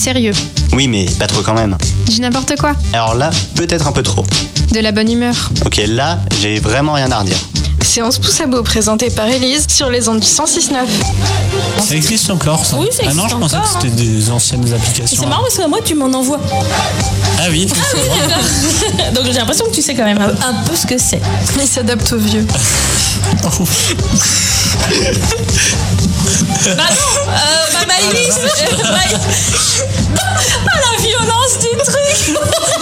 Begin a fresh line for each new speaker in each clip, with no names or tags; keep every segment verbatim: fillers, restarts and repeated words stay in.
sérieux.
Oui, mais pas trop quand même.
Dis n'importe quoi.
Alors là, peut-être un peu trop.
De la bonne humeur.
Ok, là, j'ai vraiment rien à redire.
Séance pouce à bout présentée par Élise sur les ondes du cent six neuf.
Ça existe encore, ça?
Oui, ça existe
Ah non, je pensais
encore,
que c'était des anciennes applications.
C'est marrant parce que moi, tu m'en envoies.
Ah oui, c'est vrai.
Donc j'ai l'impression que tu sais quand même un, un peu ce que c'est.
Il s'adapte aux vieux.
Bah non, euh, bah Maëlys, ah la violence du truc.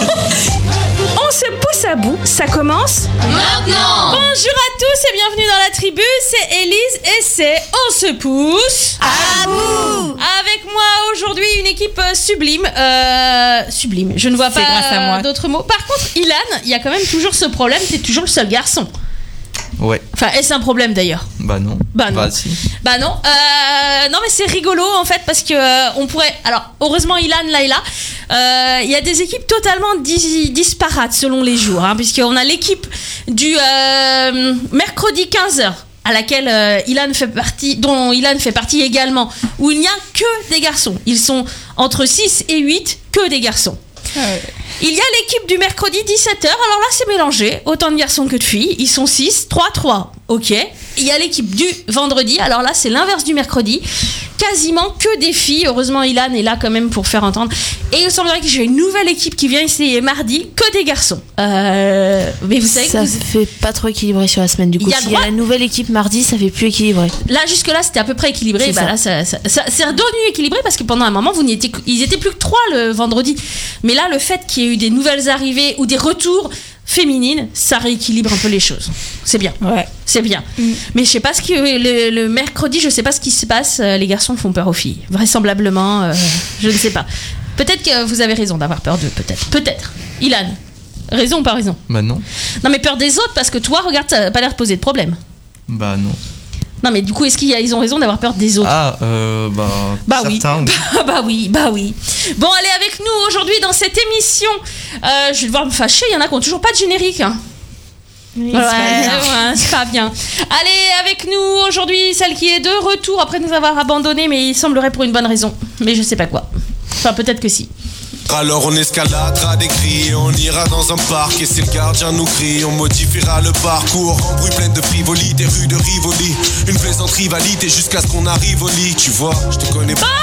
On se pousse à bout, ça commence
maintenant.
Bonjour à tous et bienvenue dans la tribu, c'est Élise et c'est On se pousse
à bout.
Avec moi aujourd'hui une équipe sublime, euh, sublime, je ne vois
C'est grâce à moi.
pas d'autres mots. Par contre Ilan, il y a quand même toujours ce problème, t'es toujours le seul garçon.
Ouais.
Enfin, est-ce un problème d'ailleurs?
Bah non.
Bah non.
Bah si.
Bah non. Euh, non mais c'est rigolo en fait parce que euh, on pourrait. Alors heureusement Ilan là est là. Euh, Il y a des équipes totalement dis- disparates selon les jours, hein, puisqu'on a l'équipe du euh, mercredi quinze heures à laquelle euh, Ilan fait partie, dont Ilan fait partie également, où il n'y a que des garçons. Ils sont entre six et huit, que des garçons.
Ah ouais.
Il y a l'équipe du mercredi dix-sept heures, alors là c'est mélangé, autant de garçons que de filles, ils sont six, trois, trois, ok. Il y a l'équipe du vendredi, alors là c'est l'inverse du mercredi, quasiment que des filles, heureusement Ilan est là quand même pour faire entendre. Et il semblerait que j'ai une nouvelle équipe qui vient essayer mardi, que des garçons. Euh, mais vous savez
ça
que vous...
fait pas trop équilibré sur la semaine du coup.
Il y a
S'il y
droit-
a la nouvelle équipe mardi, ça fait plus équilibré.
Là jusque là c'était à peu près équilibré,
C'est
bah
ça.
là ça, ça, ça- c'est redevenu équilibré parce que pendant un moment vous n'étiez, ils étaient plus que trois le vendredi. Mais là le fait qu'il y ait eu des nouvelles arrivées ou des retours féminines, ça rééquilibre un peu les choses. C'est bien.
Ouais.
C'est bien. Mm. Mais je sais pas ce que le, le mercredi, je sais pas ce qui se passe. euh, Les garçons font peur aux filles. Vraisemblablement, euh, je ne sais pas. Peut-être que vous avez raison d'avoir peur d'eux. Peut-être. Peut-être. Ilan, raison ou pas raison?
Bah non.
Non, mais peur des autres parce que toi, regarde, ça n'a pas l'air de poser de problème.
Bah non.
Non, mais du coup, est-ce qu'ils ont raison d'avoir peur des autres?
Ah, euh, bah.
Bah oui.
certains, oui.
bah oui, bah oui. Bon, allez avec nous aujourd'hui dans cette émission. Euh, je vais devoir me fâcher. Il y en a qui n'ont toujours pas de générique. Hein.
Oui,
Ouais,
c'est pas bien.
ouais, c'est pas bien. Allez, avec nous aujourd'hui, celle qui est de retour après nous avoir abandonnés, mais il semblerait pour une bonne raison. Mais je sais pas quoi. Enfin, peut-être que si.
Alors on escaladera des cris, on ira dans un parc et si le gardien nous crie, on modifiera le parcours. Embrouille pleine de frivolité, rue de Rivoli, une plaisante rivalité jusqu'à ce qu'on arrive au lit. Tu vois, je te connais pas.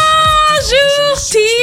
Bonjour,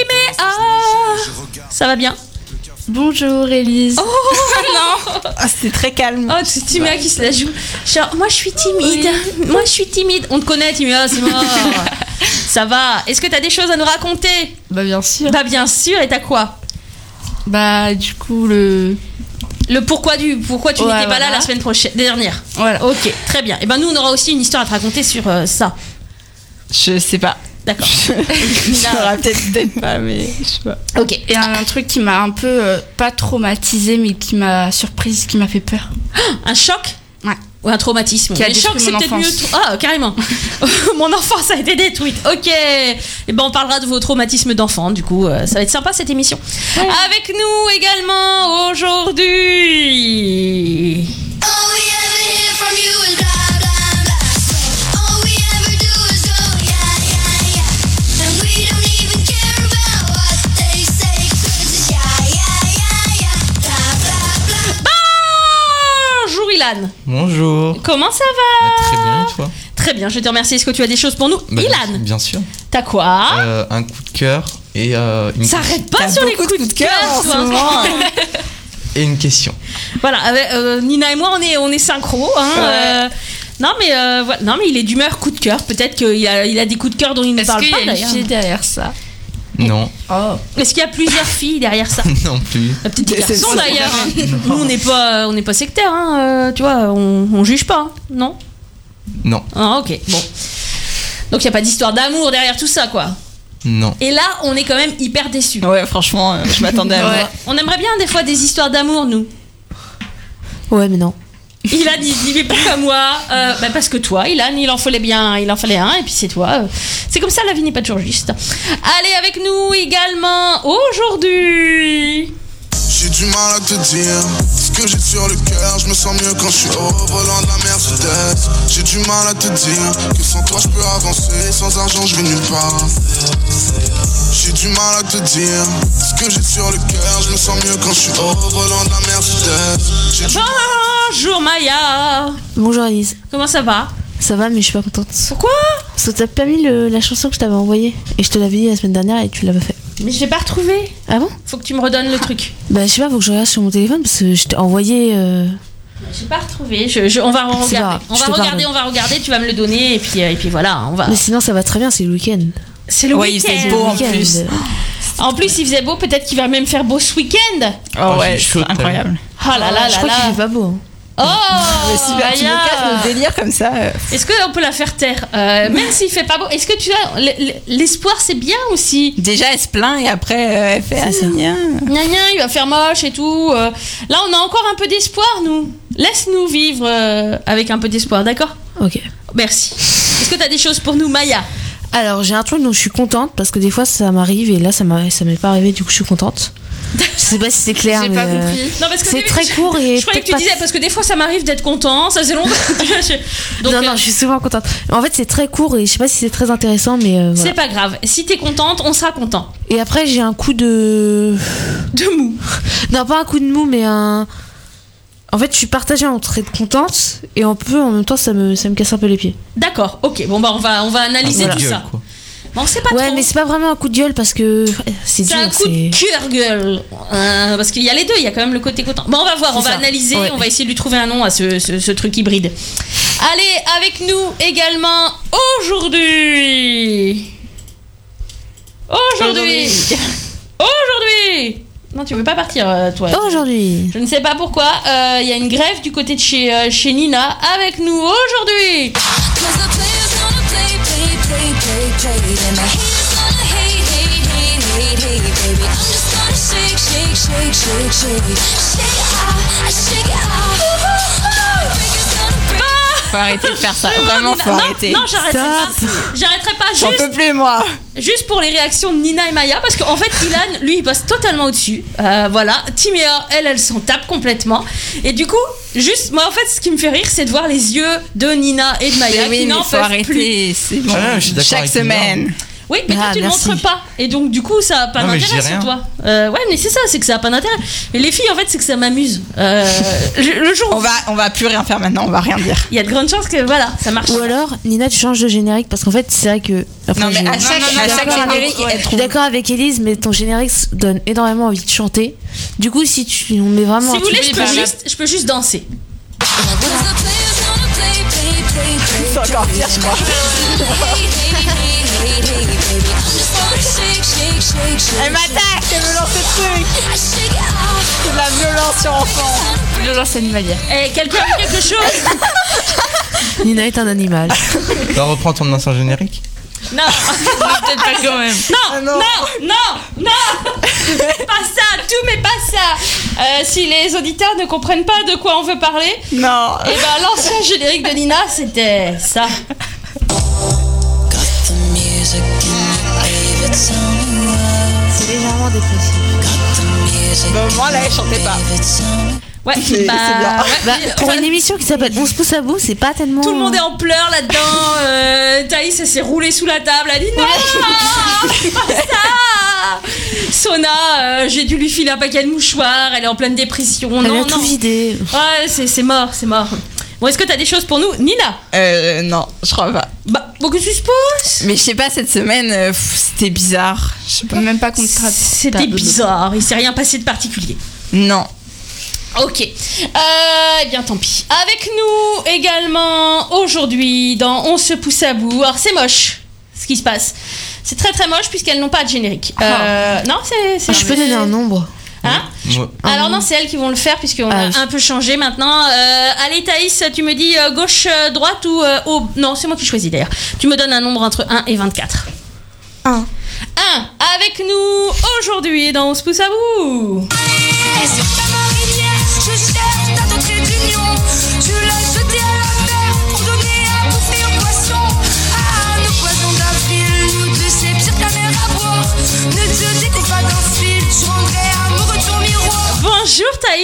Timéa. Ça va bien?
Bonjour Élise.
Oh non.
Ah, c'est très calme.
Oh, c'est Timéa qui se la joue. Genre, moi je suis timide. Moi je suis timide. On te connaît, Timéa, c'est mort. Ça va. Est-ce que t'as des choses à nous raconter?
Bah bien sûr.
Bah bien sûr. Et t'as quoi?
Bah du coup le...
Le pourquoi du pourquoi tu
Ouais,
n'étais pas
voilà.
là la semaine prochaine dernière.
Voilà.
Ok, très bien. Et ben nous on aura aussi une histoire à te raconter sur euh, ça.
Je sais pas.
D'accord.
Je saurais peut-être peut-être pas, mais je sais pas.
Ok.
Et un, un truc qui m'a un peu, euh, pas traumatisée, mais qui m'a surprise, qui m'a fait peur.
Un choc?
Ouais.
Ou un traumatisme?
Qui a
Les
détruit
chocs, c'est
mon
peut-être
enfance.
mieux. Ah, carrément. Mon enfance a été détruite. Ok. Et ben on parlera de vos traumatismes d'enfant. Du coup, euh, ça va être sympa cette émission. Ouais. Avec nous également aujourd'hui.
All we ever hear from you is blah blah blah. All we ever do is go yeah yeah yeah. And we don't even care about what they say 'cause it's yeah yeah yeah yeah. Blah blah blah.
Bonjour Ilan.
Bonjour.
Comment ça va?
Bah, très bien, et toi?
Très bien, je te remercie. Est-ce que tu as des choses pour nous?
Bah,
Ilan,
Bien sûr.
t'as quoi?
Euh, un coup de cœur et euh, une,
Ça arrête pas
T'as
sur les
beaucoup
coups
de
de
coups de cœur
cœur,
en ce
toi.
moment.
et une question.
Voilà, avec, euh, Nina et moi, on est, on est synchro. Hein,
Ouais.
euh, non, mais, euh, voilà. Non, mais il est d'humeur coup de cœur. Peut-être qu'il a, il a des coups de cœur dont il ne
Est-ce
parle
qu'il y
pas
a une
d'ailleurs.
fille derrière ça?
Non.
Oh.
Est-ce qu'il y a plusieurs filles derrière ça?
non plus.
Peut-être des
C'est
garçons
ça.
d'ailleurs. Nous, on n'est pas, on n'est pas sectaires. Hein, euh, tu vois, on, on juge pas. Hein, non?
Non.
Ah, ok, bon. Donc il n'y a pas d'histoire d'amour derrière tout ça, quoi.
Non.
Et là, on est quand même hyper déçus.
Ouais, franchement, euh, je m'attendais à
Ouais.
voir.
On aimerait bien des fois des histoires d'amour, nous.
Ouais, mais non.
Ilan, il dit mais pourquoi moi euh, bah parce que toi, Ilan, il en fallait bien, il en fallait un, et puis c'est toi. euh. C'est comme ça, la vie n'est pas toujours juste. Allez avec nous également aujourd'hui.
J'ai du mal à te dire ce que j'ai sur le cœur. Je me sens mieux quand je suis au volant de la Mercedes. J'ai du mal à te dire que sans toi je peux avancer. Sans argent je vais nulle part. j'ai du mal à te dire ce que j'ai sur le cœur. Je me sens mieux quand je suis au volant de la Mercedes. J'ai du
Bonjour Maya.
Bonjour Elise.
Comment ça va?
Ça va, mais je suis pas contente.
Pourquoi?
Parce que t'as pas mis le- la chanson que je t'avais envoyée. Et je te l'avais dit la semaine dernière et tu l'avais fait.
Mais je l'ai pas retrouvé.
Ah bon?
Faut que tu me redonnes le truc.
Bah, je sais pas, faut que je regarde sur mon téléphone parce que je t'ai envoyé. euh,
J'ai pas retrouvé. Je, je- on va
C'est
regarder.
grave,
On
je
va
te
regarder,
pardonne.
on va regarder. Tu vas me le donner et puis euh, et puis voilà, on va.
Mais sinon, ça va très bien, c'est le week-end.
C'est le
Ouais, il
week-end.
fait beau en
Week-end.
plus.
En plus, il faisait beau. Peut-être qu'il va même faire beau ce week-end.
Oh ouais,
j'ai chaud,
c'est incroyable.
Oh là là
Je
là
crois qu'il
là.
fait pas beau. hein.
Oh,
Mais super, tu nous
Maya.
casses nos délires comme ça. euh,
Est-ce qu'on peut la faire taire Euh, Même s'il fait pas beau. Est-ce que tu as l- l- l'espoir, c'est bien aussi.
Déjà, elle se plaint et après, euh, elle fait ah, c'est bien.
Gna gna, il va faire moche et tout. Euh, Là, on a encore un peu d'espoir, nous. Laisse-nous vivre euh, avec un peu d'espoir, d'accord?
Ok.
Merci. Est-ce que tu as des choses pour nous, Maya?
Alors, j'ai un truc dont je suis contente parce que des fois ça m'arrive et là ça m'a- ça m'est pas arrivé, du coup je suis contente. Je sais pas si c'est clair,
J'ai
mais.
pas
euh,
compris.
Non, parce que
C'est
au début,
très
je-
court et
Je croyais que tu
peut-être
disais
pas-
parce que des fois ça m'arrive d'être content, ça c'est long. Donc,
non,
euh,
non, je suis souvent contente. En fait, c'est très court et je sais pas si c'est très intéressant, mais. euh, voilà.
c'est pas grave. Si t'es contente, on sera content.
Et après, j'ai un coup de.
De mou.
Non, pas un coup de mou, mais un. En fait, je suis partagée entre être contente et un peu en même temps, ça me, ça me casse un peu les pieds.
D'accord, ok. Bon, bah on va, on va analyser
Voilà.
tout
Gueule,
ça.
quoi.
Bon, on sait pas
Ouais,
trop.
mais c'est pas vraiment un coup de gueule parce que. C'est
C'est
dur,
un coup de
c'est.
cœur gueule. Euh, parce qu'il y a les deux, il y a quand même le côté content. Bon, on va voir, on
C'est
va
ça.
analyser,
Ouais.
on va essayer de lui trouver un nom à ce, ce, ce truc hybride. Allez, avec nous également aujourd'hui. Aujourd'hui. Aujourd'hui. Non, tu veux pas partir, euh, toi.
Aujourd'hui.
Je ne sais pas pourquoi. euh, Il y a une grève du côté de chez, euh, chez Nina avec nous aujourd'hui.
Cause the players gonna play, play, play, play, play. And the haters gonna hate, hate, hate, hate, hate, baby. I'm just gonna shake, shake, shake, shake, shake. Shake it out, I shake it out. Breakers gonna break.
Faut arrêter de faire ça. Vraiment, faut
non,
arrêter.
non, j'arrêterai pas.
Stop.
J'arrêterai pas.
J'en
Juste,
peux plus, moi.
juste pour les réactions de Nina et Maya, parce qu'en fait, Ilan, lui, il passe totalement au-dessus. Euh, voilà. Timéa, elle, elle s'en tape complètement. Et du coup, juste, moi, en fait, ce qui me fait rire, c'est de voir les yeux de Nina et de Maya
Mais oui,
qui
mais
n'en
faut
peuvent plus.
arrêter. C'est bon.
Ah, je suis d'accord
Chaque
avec Nina.
semaine.
Oui, mais toi,
Ah,
tu ne
merci.
montres pas. Et donc, du coup, ça n'a pas
Non, mais je
d'intérêt
dis
sur
rien.
toi. Euh, ouais, mais c'est ça, c'est que ça n'a pas d'intérêt. Mais les filles, en fait, c'est que ça m'amuse. Euh, le le jour où
On va, on va plus rien faire maintenant. On va rien dire.
il y a de grandes chances que, voilà, ça marche.
Ou alors, Nina, tu changes de générique parce qu'en fait, c'est vrai que. Après,
Non, mais
je-
à chaque,
je suis
à chaque
d'accord avec-
générique, elle
Je suis
trouve.
d'accord avec Elise, mais ton générique s- donne énormément envie de chanter. Du coup, si tu on met vraiment
Si
un
vous voulez,
truc-
je peux, juste, je peux juste danser.
Cause the players gonna play, play, play, play.
C'est encore pire, je crois.
Hate, hate, hate, hate, hate, baby. I'm just gonna shake, shake, shake, shake.
Elle m'attaque. Elle me lance ce truc.
I shake it out.
C'est de la violence sur enfant.
Violence animalière.
Et quelqu'un a quelque chose?
Nina est un animal.
Alors reprends ton ancien générique.
Non.
Peut-être pas quand même.
Non,
Ah
non,
non.
non, non, pas ça, tout mais pas ça. Euh, si les auditeurs ne comprennent pas de quoi on veut parler,
Non.
et ben l'ancien générique de Nina c'était ça.
C'est légèrement dépressif.
Bah, au moins, là, elle chantait pas.
Ouais,
C'est-
bah,
c'est bien.
ouais,
Bah,
puis,
pour
enfin,
une émission qui s'appelle On se pousse à bout, c'est pas tellement.
tout le monde est en pleurs là-dedans. Euh, Thaïs elle s'est roulée sous la table. Elle a dit non, pas ça. Sona, euh, j'ai dû lui filer un paquet de mouchoirs. Elle est en pleine dépression.
Elle
non,
a tout
non.
vidé.
Ouais, c'est c'est mort, c'est mort. Bon, est-ce que t'as des choses pour nous, Nina?
Euh, non, je crois pas.
Bah, bon, qu'est-ce qui se passe?
Mais je sais pas, cette semaine, euh, pff, c'était bizarre. Je sais pas.
Même pas contre.
C'était bizarre, il s'est rien passé de particulier.
Non.
Ok, euh, eh bien tant pis. Avec nous également aujourd'hui dans On se pousse à bout. Alors c'est moche ce qui se passe. C'est très très moche puisqu'elles n'ont pas de générique. Euh, non, c'est. c'est-
Je peux donner un nombre.
Hein?
Moi,
Alors non, c'est elles qui vont le faire puisqu'on
Ah
a
oui.
un peu changé maintenant. Euh, allez Thaïs, tu me dis euh, gauche, euh, droite ou euh, haut? Non, c'est moi qui choisis d'ailleurs. Tu me donnes un nombre entre un et vingt-quatre.
Un.
un. Avec nous aujourd'hui dans On se pousse à bout.
Et sur ta marinière, je cherche ta trait d'union. Je l'ai jeté à la mer pour donner à bouffer aux poissons. Ah, nos poissons d'avril, nous deux, c'est pire qu'un mer à boire. Ne te découpe pas d'un fil, je rendrai amoureux ton miroir.
Bonjour Thaïs,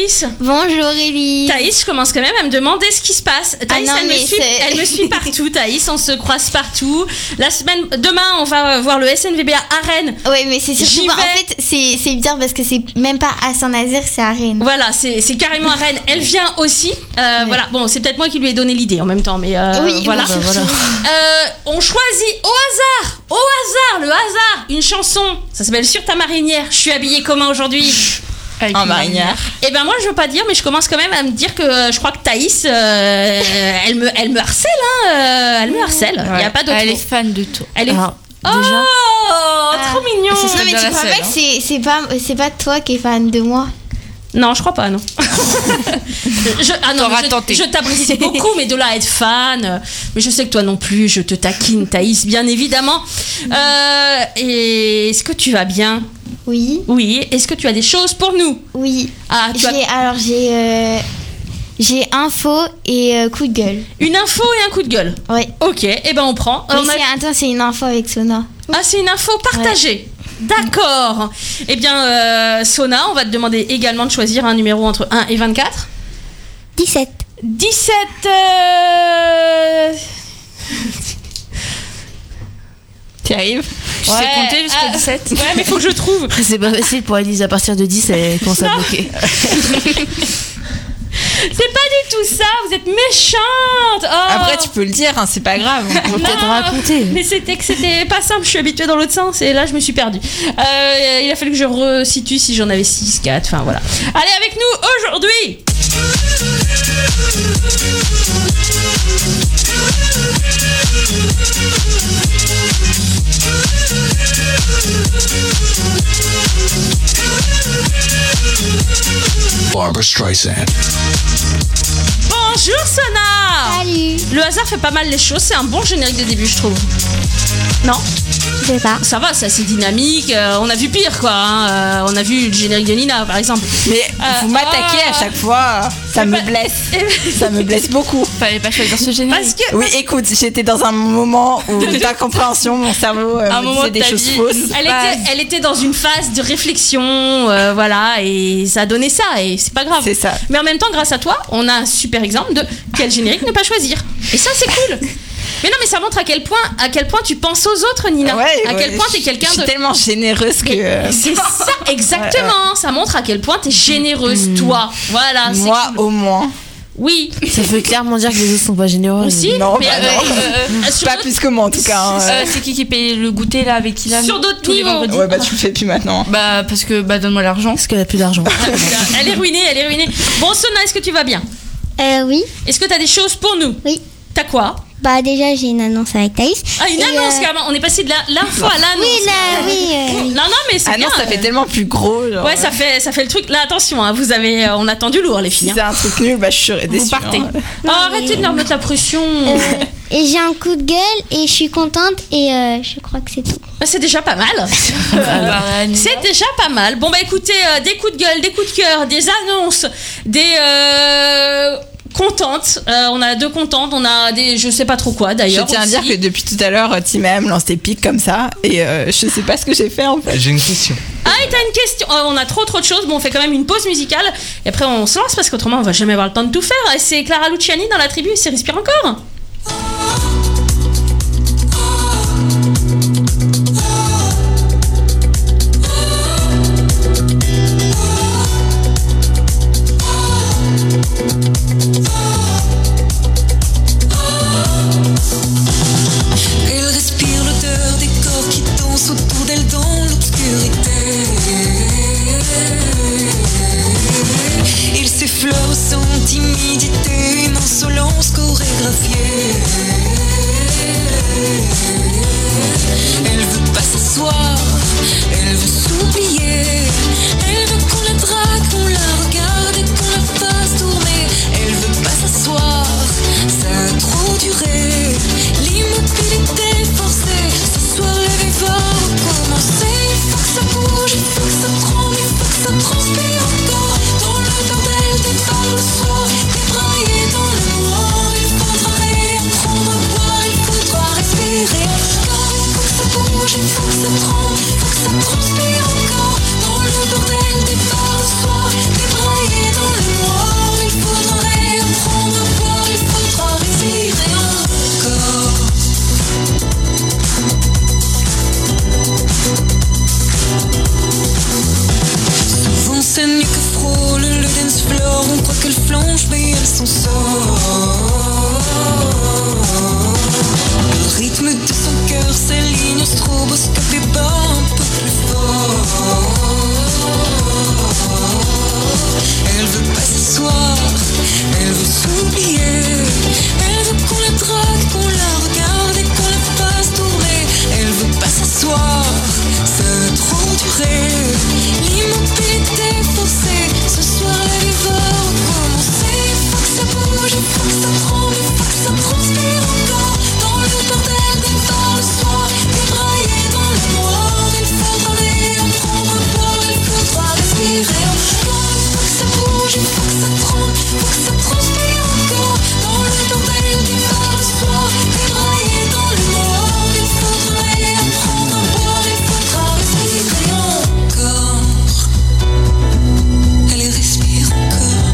Thaïs.
Bonjour Ellie.
Thaïs, je commence quand même à me demander ce qui se passe. Thaïs,
non,
elle, me
mais
suit,
c'est-
elle me suit partout. Thaïs, on se croise partout. La semaine, demain, on va voir le S N V B A à Rennes.
Ouais, mais c'est surtout
J'y
pas- en
vais.
fait c'est c'est bizarre parce que c'est même pas à Saint-Nazaire, c'est à Rennes.
Voilà, c'est c'est carrément à Rennes. Elle vient aussi. Euh, Voilà, bon, c'est peut-être moi qui lui ai donné l'idée en même temps, mais euh,
Oui,
voilà.
bah, voilà.
Euh, on choisit au hasard, au hasard, le hasard, une chanson. Ça s'appelle Sur ta marinière. Je suis habillée comment aujourd'hui?
En marinière.
Eh ben moi je veux pas dire, mais je commence quand même à me dire que euh, je crois que Thaïs, euh, elle me, elle me harcèle, hein, euh, elle me harcèle. Il y a pas d'autre
Elle
mot.
est fan de toi.
Elle est.
Alors,
Oh,
déjà.
trop mignon.
Non mais tu crois pas que c'est c'est pas c'est pas toi qui es fan de moi?
Non, je crois pas, non. je, ah non,
T'auras
je,
tenté.
je t'apprécie beaucoup, mais de là à être fan. euh, Mais je sais que toi non plus, je te taquine, Thaïs, bien évidemment. Euh, et est-ce que tu vas bien?
Oui.
Oui. Est-ce que tu as des choses pour nous?
Oui.
Ah, tu as
J'ai alors j'ai euh, j'ai info et euh, coup de gueule.
une info et un coup de gueule.
Ouais.
Ok, et eh ben on prend.
Mais
On a-
c'est attends, c'est une info avec Sona.
Ah, c'est une info partagée. D'accord. Eh bien, euh, Sona, on va te demander également de choisir un numéro entre un et vingt-quatre.
dix-sept.
dix-sept. Euh...
Tu arrives?
Tu sais compter jusqu'à
ah,
dix-sept?
Ouais, mais faut que je trouve.
C'est pas facile pour Elise, à partir de dix, elle commence à bloquer.
C'est pas du tout ça, vous êtes méchante. Oh.
Après, tu peux le dire, hein, c'est pas grave. On peut
Non,
peut-être raconter.
Mais c'était que c'était pas simple, je suis habituée dans l'autre sens et là je me suis perdue. Euh, il a fallu que je resitue si j'en avais six, quatre, enfin voilà. Allez avec nous aujourd'hui.
Barbara Streisand.
Bonjour Sona.
Salut.
Le hasard fait pas mal les choses, c'est un bon générique de début je trouve. Non?
Je sais pas.
Ça va, c'est assez dynamique, euh, on a vu pire quoi, hein. Euh, on a vu le générique de Nina par exemple.
Mais
Euh,
vous m'attaquez
oh.
à chaque fois, ça me blesse. Ça me blesse beaucoup.
Fallait pas choisir ce générique.
Parce que
Oui, écoute, j'étais dans un moment où d'incompréhension, mon cerveau euh,
Un
me
moment
disait
de
des
ta
choses
vie.
fausses.
Elle était, elle était dans une phase de réflexion, euh, voilà, et ça a donné ça, et c'est pas grave.
C'est ça.
Mais en même temps, grâce à toi, on a un super exemple de quel générique ne pas choisir. Et ça, c'est cool. Mais non, mais ça montre à quel point, à quel point tu penses aux autres, Nina.
Ouais,
à quel
ouais,
point t'es quelqu'un
je suis
de.
tellement généreuse que. euh,
C'est ça, exactement. Ça montre à quel point t'es généreuse, toi. Voilà. c'est
Moi,
cool.
au moins.
Oui.
Ça veut clairement dire que les autres sont pas généreux.
Aussi.
Non,
mais
bah
euh,
non.
euh, sur
Pas
d'autres-
plus que moi, en tout cas. hein.
Euh, c'est qui qui paye le goûter là avec Ilan
Sur d'autres
tous les
niveaux.
vendredis?
Ouais, bah tu le fais plus maintenant.
Bah parce que bah donne-moi l'argent. Parce qu'elle a plus d'argent.
Elle est ruinée, elle est ruinée. Bon, Sona, est-ce que tu vas bien?
Euh oui.
Est-ce que t'as des choses pour nous?
Oui.
T'as quoi?
Bah déjà j'ai une annonce avec Thaïs.
Ah, une
Et,
annonce,
euh,
carrément. On est passé de la- l'info à l'annonce.
Oui là, oui. euh,
Non, non, mais c'est
Ah
bien.
non, ça fait tellement plus gros. Genre,
Ouais, ça fait, ça fait le truc. Là, attention, hein, vous avez, euh, on a tendu lourd, les
Si
filles.
c'est un truc nul, bah je serais déçue.
partez.
hein.
Oh, arrêtez de leur mettre la pression.
euh, et j'ai un coup de gueule et je suis contente et euh, je crois que c'est tout.
Bah, c'est déjà pas mal. C'est déjà pas mal. Bon, bah écoutez, euh, des coups de gueule, des coups de cœur, des annonces, des. Euh, contentes. Euh, on a deux contentes, on a des. Je sais pas trop quoi
Je
d'ailleurs.
tiens à
aussi.
dire que depuis tout à l'heure, Tim M lance des pics comme ça et euh, je sais pas ce que j'ai fait en fait.
J'ai une question.
Ah, et t'as une question. Oh, on a trop trop de choses. Bon, on fait quand même une pause musicale. Et après, on se lance parce qu'autrement, on va jamais avoir le temps de tout faire. C'est Clara Luciani dans la tribu. C'est Respire encore.
Elle respire l'odeur des corps qui dansent autour d'elle dans l'obscurité. Il s'effleure sans timidité, une insolence chorégraphiée. son sort. Le rythme de son cœur s'aligne au stroboscope et bat un peu plus fort. Elle veut pas s'asseoir, elle veut s'oublier. Elle veut qu'on la drague, qu'on la regarde et qu'on la fasse tourner. Elle veut pas s'asseoir, ça a trop duré. L'immobilité forcée, ce soir la vie va recommencer. Faut que ça bouge, faut que ça tremble, faut que ça transpire encore. Dans le bordel des bars le soir, débraillé dans le noir. Il faudra aller en prendre un bord, il faudra respirer encore. Faut que ça bouge, faut que ça tremble, faut que ça transpire encore. Dans le bordel des bars le soir, débraillé dans le noir. Il faudra aller en prendre un bord, il faudra respirer encore. Allez, respire encore.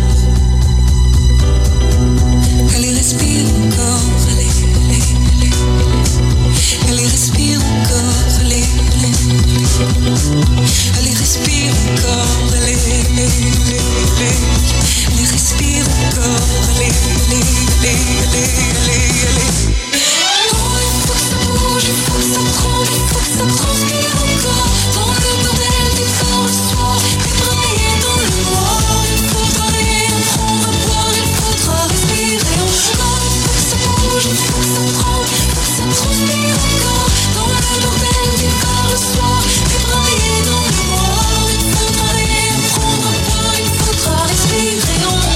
Allez, respire encore. Allez, allez, allez, allez. Allez, respire encore. Allez, allez, allez. Allez, respire encore. Allez, allez, allez, allez. Allez, respire encore. Allez, allez, allez, allez, allez, allez. Oh, il faut que ça bouge, il faut que ça tremble, il faut que ça transpire encore. Dans le bordel des corps le soir, débraillé dans le noir. Il faudra aller en prendre un boire, il faudra respirer encore. Il faut que ça bouge, il faut que ça tremble, il faut que ça transpire encore. Dans le bordel des corps le soir, débraillé dans le noir. Il faudra aller en prendre un boire, il faudra respirer encore.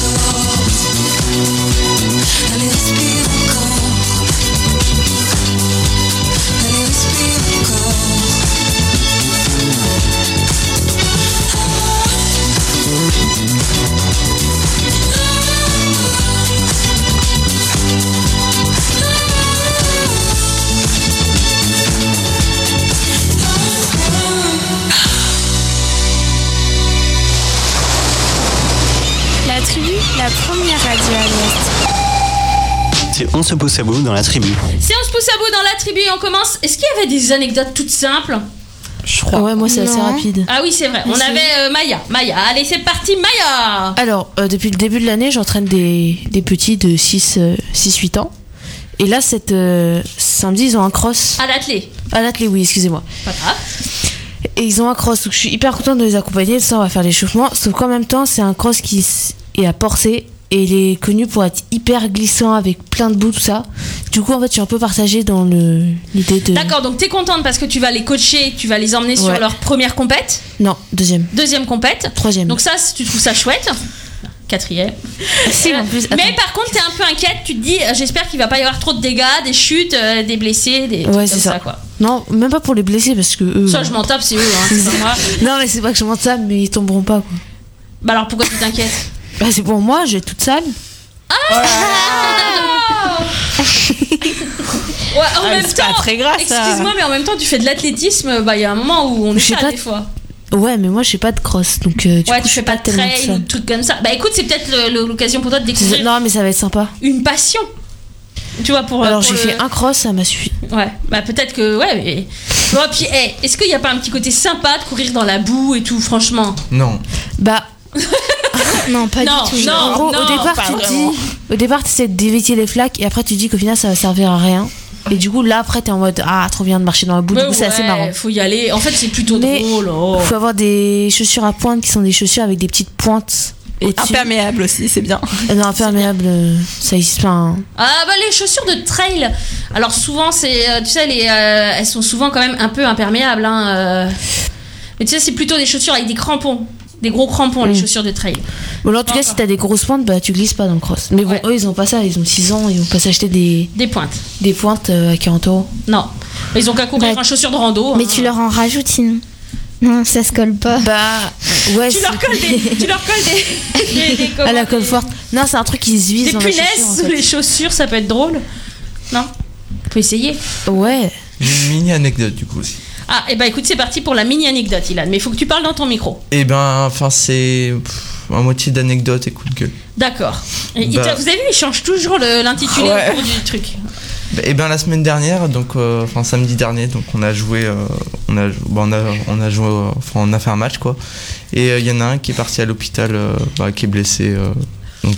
Allez, respire encore. Allez, respire encore.
La tribu, la première radio à l'Ouest.
C'est On se pousse à bout dans la tribu.
Si on se pousse à bout dans la tribu et on commence, est-ce qu'il y avait des anecdotes toutes simples?
Je crois. Ouais, moi c'est assez
Non.
rapide.
Ah oui, c'est vrai. On
Merci.
avait euh, Maya. Maya, allez, c'est parti, Maya.
Alors, euh, depuis le début de l'année, j'entraîne des, des petits de six huit ans. Et là, cette euh, samedi, ils ont un cross.
À l'athlé.
À l'athlé, oui, excusez-moi.
Pas grave.
Et ils ont un cross, donc je suis hyper contente de les accompagner. Ça, on va faire l'échauffement. Sauf qu'en même temps, c'est un cross qui s- est à Porcé. Et il est connu pour être hyper glissant avec plein de bouts, tout ça. Du coup, en fait, je suis un peu partagée dans le, l'idée de.
D'accord, donc t'es contente parce que tu vas les coacher, tu vas les emmener sur
Ouais.
leur première compète,
Non, deuxième.
deuxième compète.
Troisième.
Donc ça, tu trouves ça chouette. Quatrième.
Si,
Euh,
en plus, attends.
mais par contre, t'es un peu inquiète. Tu te dis, euh, j'espère qu'il va pas y avoir trop de dégâts, des chutes, euh, des blessés, des trucs
Ouais,
comme
c'est
ça.
ça.
quoi.
Non, même pas pour les blessés, parce que eux.
Ça, je m'en tape, c'est eux, hein, c'est pas moi.
Non, mais c'est pas que je m'en tape, mais ils tomberont pas, quoi.
Bah alors pourquoi tu t'inquiètes?
Bah, c'est pour moi, je vais être toute sale.
Ouais, en
Ah,
même
c'est
temps,
pas très grave, ça.
excuse-moi, mais en même temps, tu fais de l'athlétisme. Bah, il y a un moment où on est
Je sais
ça
pas-
des fois.
Ouais, mais moi, je fais pas de cross, donc euh, du
Ouais,
coup,
tu
je
fais
suis
pas de
tellement
trail ou
sale.
de trucs comme ça. Bah, écoute, c'est peut-être le- le- l'occasion pour toi de découvrir
Non, mais ça va être sympa.
une passion. Tu vois, pour.
Alors,
pour
j'ai
le-
fait un cross, ça m'a suffi.
Ouais, bah peut-être que. Ouais, mais. Bon, puis, hey, est-ce qu'il n'y a pas un petit côté sympa de courir dans la boue et tout, franchement?
Non.
Bah,
Non, pas
Non,
du tout.
non.
en gros, au départ,
pas
tu te
vraiment.
dis. Au départ, tu essaies d'éviter les flaques, et après, tu te dis qu'au final, ça va servir à rien. Et du coup, là, après, t'es en mode ah, trop bien de marcher dans la boue. Du
Ouais,
coup, c'est assez
ouais,
marrant.
faut y aller. En fait, c'est plutôt
Mais
drôle. oh.
Il faut avoir des chaussures à pointe qui sont des chaussures avec des petites pointes au-dessus.
Imperméable aussi, c'est bien.
Euh, Non, imperméable, euh, ça existe pas. hein.
Ah bah les chaussures de trail. Alors souvent c'est, euh, tu sais, les, euh, elles sont souvent quand même un peu imperméables. Hein, euh. Mais tu sais, c'est plutôt des chaussures avec des crampons, des gros crampons, les
Mm.
chaussures de trail.
Bon, alors, en tout cas,
Encore.
si t'as des grosses pointes, bah tu glisses pas dans le cross. Mais bon,
Ouais.
eux, ils ont pas ça, ils ont six ans, ils vont pas s'acheter des,
Des pointes.
des pointes euh, à quarante euros.
Non, ils ont qu'à courir
Bah,
en chaussures de rando.
Mais
hein.
tu leur en rajoutes sinon. Non, ça se colle pas.
Bah, ouais,
Tu
c'est-
leur colles des, tu leur colles des, des, des, comment,
à la colle
des-
forte. Non, c'est un truc qui se vise
des
dans la chaussure,
punaises
en
sous
fait.
les chaussures, ça peut être drôle. Non, faut essayer.
Ouais.
J'ai une mini anecdote du coup aussi.
Ah, et bah écoute, c'est parti pour la mini anecdote, Ilan. Mais il faut que tu parles dans ton micro.
Et ben, enfin, c'est pff, à moitié d'anecdote et coup de gueule.
D'accord. Et il
Bah.
t'a- vous avez vu, il change toujours le- l'intitulé
Ouais.
au cours du truc.
Et ben la semaine dernière, donc euh, enfin samedi dernier, donc on a joué, euh, on a, bon, on a, on a joué, euh, enfin on a fait un match quoi. Et il y en a un qui est parti à l'hôpital, euh, bah, qui est blessé, euh, donc voilà.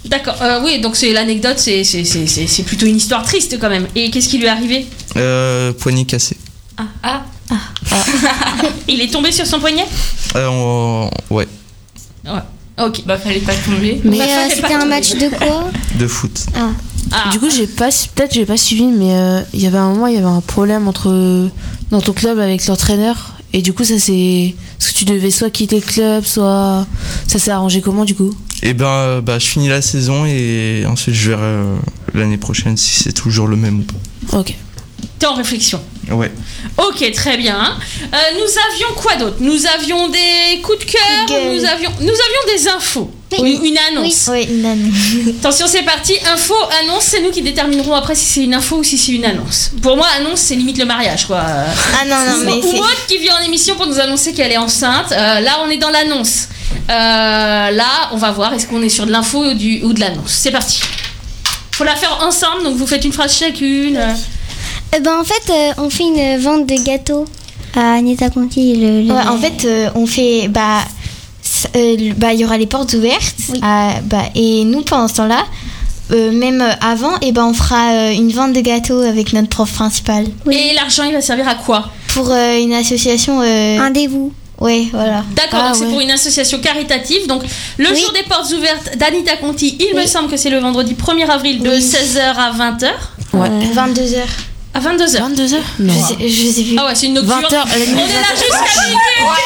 D'accord, euh, oui, donc c'est l'anecdote, c'est, c'est, c'est, c'est, c'est plutôt une histoire triste quand même. Et qu'est-ce qui lui est arrivé?
Euh, poignet cassé.
Ah, ah, ah. Il est tombé sur son poignet?
Euh, on- Ouais,
Ouais, ok.
Bah, fallait pas tomber.
Mais
Bah,
euh,
fallait
c'était
pas
un
tomber.
match de quoi?
de foot.
Ah.
Ah.
Du coup, j'ai pas, peut-être j'ai pas suivi, mais euh, il y avait un moment, il y avait un problème entre dans ton club avec l'entraîneur, et du coup, ça c'est, parce que tu devais soit quitter le club, soit ça s'est arrangé comment du coup?
Et ben, euh, bah, je finis la saison et ensuite je verrai euh, l'année prochaine si c'est toujours le même ou pas.
Ok.
T'es en réflexion.
Ouais.
Ok, très bien. Euh, nous avions quoi d'autre? Nous avions des coups de cœur,
Coup de gueule.
nous avions, nous avions des infos.
Oui.
Une, une annonce.
Oui, une annonce.
Attention, c'est parti. Info, annonce, c'est nous qui déterminerons après si c'est une info ou si c'est une annonce. Pour moi, annonce, c'est limite le mariage, quoi.
Ah non, non, mais
Ou
c'est...
Maud qui vient en émission pour nous annoncer qu'elle est enceinte. Euh, là, on est dans l'annonce. Euh, là, on va voir, est-ce qu'on est sur de l'info ou, du, ou de l'annonce. C'est parti. Faut la faire ensemble, donc vous faites une phrase chacune.
Eh ben, en fait, euh, on fait une vente de gâteaux à Anita Conti. Le, le-
Ouais, en fait, euh, on fait. Bah, c- euh, le- bah, il y aura les portes ouvertes.
Oui.
à- bah, et nous, pendant ce temps-là, euh, même euh, avant, et ben, on fera euh, une vente de gâteaux avec notre prof principal.
Et l'argent, il va servir à quoi?
Pour euh, une association. Euh...
Un des-vous.
Ouais, voilà.
D'accord,
Ah,
donc c'est
ouais.
pour une association caritative. Donc, le
Oui.
jour des portes ouvertes d'Anita Conti, il me
Oui.
semble que c'est le vendredi premier avril de
Oui.
seize heures à vingt heures.
Ouais.
Euh, vingt-deux heures.
À vingt-deux heures.
vingt-deux heures? Non.
Je sais, je sais plus.
Ah ouais, c'est une nocturne.
vingt heures, elle a mis
On est là jusqu'à minuit.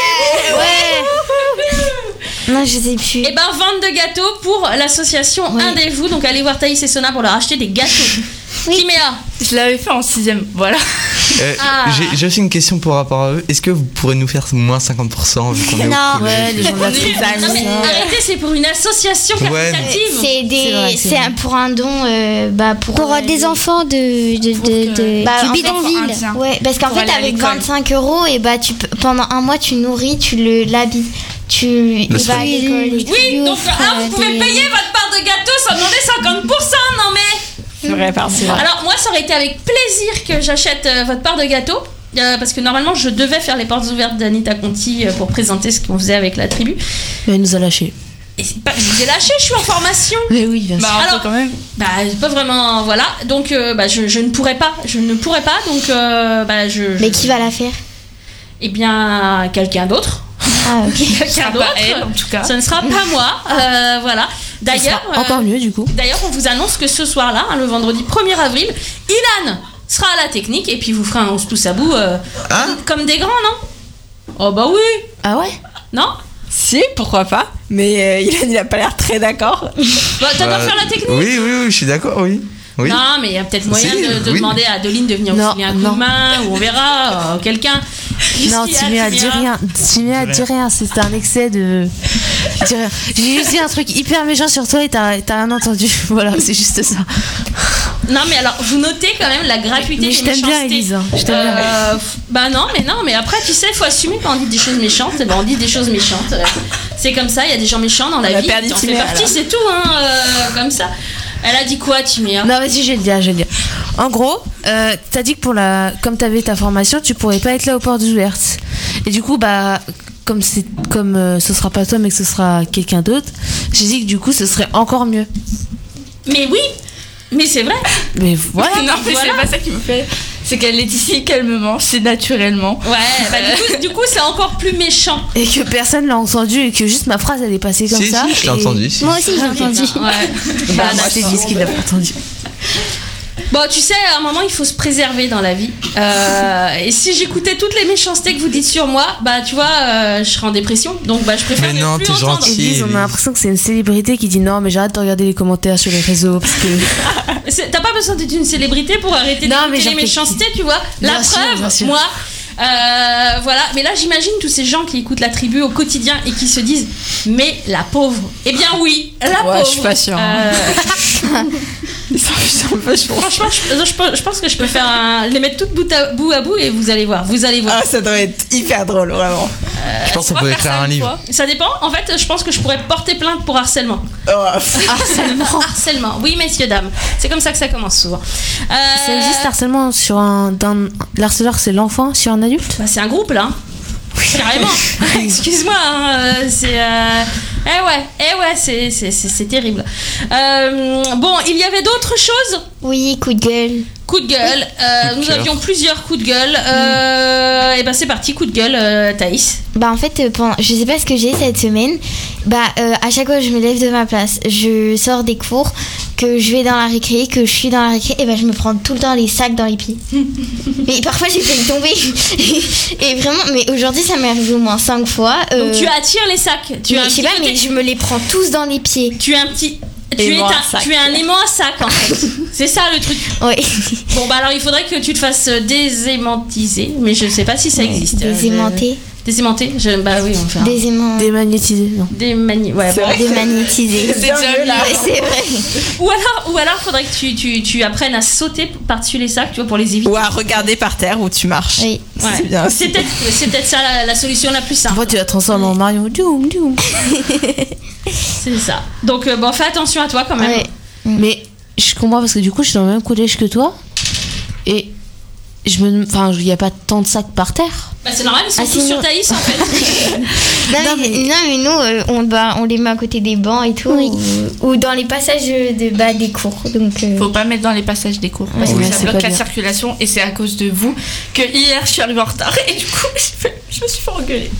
Non, je sais plus.
Et ben, vente de gâteaux pour l'association
Oui.
Un des vous. Donc, allez voir Thaïs et Sona pour leur acheter des gâteaux.
Oui.
Timéa.
Je l'avais fait en sixième, voilà.
Euh,
Ah.
j'ai, j'ai aussi une question par rapport à eux. Est-ce que vous pourrez nous faire moins cinquante pour cent vu qu'on est au
Non.
collège?
Ouais, les gens de la troupe.
Non, mais arrêtez, c'est pour une association
Ouais, mais-
caritative.
C'est des,
C'est vrai, c'est
c'est
vrai.
un- pour un don, euh, bah, pour,
Pour euh,
euh,
des enfants de, de,
Pour
de,
que-
de-
Bah,
du
en fait,
bidonville.
Indien.
Ouais, parce qu'en
Pour
fait,
aller à
avec
l'école.
vingt-cinq euros, et bah, tu peux, pendant un mois, tu nourris, tu le l'habilles, tu il va à
Oui,
l'école.
oui,
et tout.
Oui, donc
offre,
là, vous
euh,
pouvez
des-
payer votre part de gâteau sans demander cinquante pour cent, non mais...
C'est vrai, pardon.
Alors moi, ça aurait été avec plaisir que j'achète euh, votre part de gâteau. euh, parce que normalement, je devais faire les portes ouvertes d'Anita Conti euh, pour présenter ce qu'on faisait avec la tribu.
Mais elle nous a lâchés.
Et c'est pas, je vous ai lâché, je suis en formation.
Mais oui, bien sûr.
Bah, un
Alors-
peu quand même.
Bah, pas vraiment, voilà. Donc, euh, bah, je, je ne pourrais pas. Je ne pourrais pas, donc, euh, bah, je... je-
Mais qui va la faire?
Eh bien, quelqu'un d'autre.
Ah, ok.
Quelqu'un
Pas
d'autre.
elle, en tout cas.
Ce ne sera pas moi. Euh, voilà. D'ailleurs...
Ce sera encore
euh,
mieux du coup.
D'ailleurs, on vous annonce que ce soir-là, hein, le vendredi premier avril, Ilan sera à la technique et puis vous ferez un on se pousse à bout euh,
Hein
comme, comme des grands, non? Oh bah oui.
Ah ouais?
Non?
Si, pourquoi pas. Mais euh, il, a, il a pas l'air très d'accord.
Bah, t'adores
Bah,
faire la technique?
Oui, oui, oui, je suis d'accord, oui. Oui.
Non, mais il y a peut-être moyen
Si,
de, de
oui.
demander à Adeline de venir
Non,
vous filer un coup
non.
de main ou on verra, euh, quelqu'un. Qu'est-ce
Non,
qu'il y a,
Timéa, dis
Timéa
rien. Timéa, dis rien. C'est un excès de. Dis rien. J'ai juste dit un truc hyper méchant sur toi et t'as t'as rien entendu. Voilà, c'est juste ça.
Non, mais alors, vous notez quand même la gratuité
Mais
des
je t'aime bien,
méchancetés.
Élise. hein. Je t'aime bien.
Euh, f- bah non, mais non, mais après, tu sais, il faut assumer quand on dit des choses méchantes. Eh ben, on dit des choses méchantes. Euh, C'est comme ça, il y a des gens méchants dans la
On a
vie.
perdu
T'en fais
Timéa,
partie,
là.
c'est tout, hein, euh, comme ça. Elle a dit quoi, Timéa?
Non, vas-y, je vais le dire, je vais le dire. En gros, euh, t'as dit que pour la, comme t'avais ta formation, tu pourrais pas être là aux portes ouvertes. Et du coup, bah, comme c'est, comme euh, ce sera pas toi, mais que ce sera quelqu'un d'autre, j'ai dit que du coup, ce serait encore mieux.
Mais oui, mais c'est vrai.
Mais voilà.
non, mais
voilà.
c'est pas ça qui me fait. C'est qu'elle est ici calmement, c'est naturellement.
Ouais, bah, du coup, du coup, c'est encore plus méchant.
Et que personne l'a entendu et que juste ma phrase elle est passée comme
Si,
ça.
si, je t'ai
et-
entendu. Si.
Moi aussi, j'ai entendu.
Ouais.
Bah,
Ah,
moi, je t'ai dit ce qu'il n'a pas entendu.
Bon, tu sais, à un moment, il faut se préserver dans la vie. Euh, et si j'écoutais toutes les méchancetés que vous dites sur moi, bah, tu vois, euh, je serais en dépression. Donc, bah, je préfère
Mais
ne
non,
plus
t'es
entendre.
gentil.
Élise, on a l'impression que c'est une célébrité qui dit non, mais j'arrête de regarder les commentaires sur les réseaux parce que.
C'est- T'as pas besoin d'être une célébrité pour arrêter
Non,
d'écouter
mais
les
genre que-
méchancetés, tu vois. La
Bien sûr,
preuve,
bien sûr.
moi, euh, voilà. Mais là, j'imagine tous ces gens qui écoutent la tribu au quotidien et qui se disent, mais la pauvre. Eh bien, oui, la
Ouais,
pauvre.
je suis pas sûre, hein.
Euh,
Ils sont- ils sont pas chauds.
franchement, je, je peux- je pense que je peux faire un, les mettre toutes bout à bout à bout et vous allez voir, vous allez voir.
Ah, ça doit être hyper drôle, vraiment.
Je pense qu'on peut écrire un livre.
Ça dépend. En fait, je pense que je pourrais porter plainte pour harcèlement.
Oh,
Harcèlement. Harcèlement. Oui, messieurs, dames. C'est comme ça que ça commence souvent. Euh,
Ça existe harcèlement sur un. d'un- L'harceleur, c'est l'enfant sur un adulte?
Bah, c'est un groupe là. Carrément. Excuse-moi. hein, euh, C'est. euh, Eh ouais, eh ouais, c'est, c'est, c'est, c'est terrible. Euh, bon, il y avait d'autres choses ?
Oui, coup de gueule.
Coup de gueule. Euh,
Coup de
nous
cœur.
avions plusieurs coups de gueule. Euh, et ben c'est parti, coup de gueule, euh, Thaïs.
Bah en fait, euh, pendant, je sais pas ce que j'ai cette semaine. Bah euh, à chaque fois que je me lève de ma place, je sors des cours, que je vais dans la récré, que je suis dans la récré, et bah je me prends tout le temps les sacs dans les pieds. Mais parfois j'ai failli tomber. Et vraiment, mais aujourd'hui ça m'est arrivé au moins cinq fois. euh,
Donc tu attires les sacs. Tu
mais
as un
je sais
petit
pas,
côté-
mais je me les prends tous dans les pieds.
Tu es un petit. Tu es,
Aimant
un,
à sac.
tu es un aimant à sac en fait. C'est ça le truc.
Ouais.
Bon bah alors il faudrait que tu te fasses désémantiser, mais je sais pas si ça existe.
Désémanter.
Je- Désémanter je... Bah oui, on va faire.
Déséman...
Démagnétisé, non.
Démani... Ouais,
C'est
bon.
vrai.
Démagnétiser.
C'est déjà mieux, là.
Ouais, c'est vrai.
Ou alors, ou alors faudrait que tu, tu, tu apprennes à sauter par-dessus les sacs, tu vois, pour les éviter.
Ou à regarder par terre où tu marches.
Oui.
Ouais.
C'est bien aussi.
C'est peut-être, c'est peut-être ça la, la solution la plus simple.
Après, tu la transformes en Mario. Doum, doum.
C'est ça. Donc euh, bon, fais attention à toi quand même.
Ouais.
Mais je comprends parce que du coup, je suis dans le même collège que toi. Et je me. Enfin, il n'y a pas tant de sacs par terre.
Bah c'est normal, ils sont
Ah,
tous
sinon-
sur Thaïs en fait.
Non,
Non,
mais,
mais-
non, mais nous, euh, on, bah, on les met à côté des bancs et tout.
Oui.
Ou, ou dans les passages de, bah, des cours. Donc, euh,
Faut pas mettre dans les passages des cours parce
Ouais,
que ça
c'est
bloque
pas
la
bien.
circulation et c'est à cause de vous que hier je suis arrivée en retard et du coup j'ai fait- je me suis fait engueuler.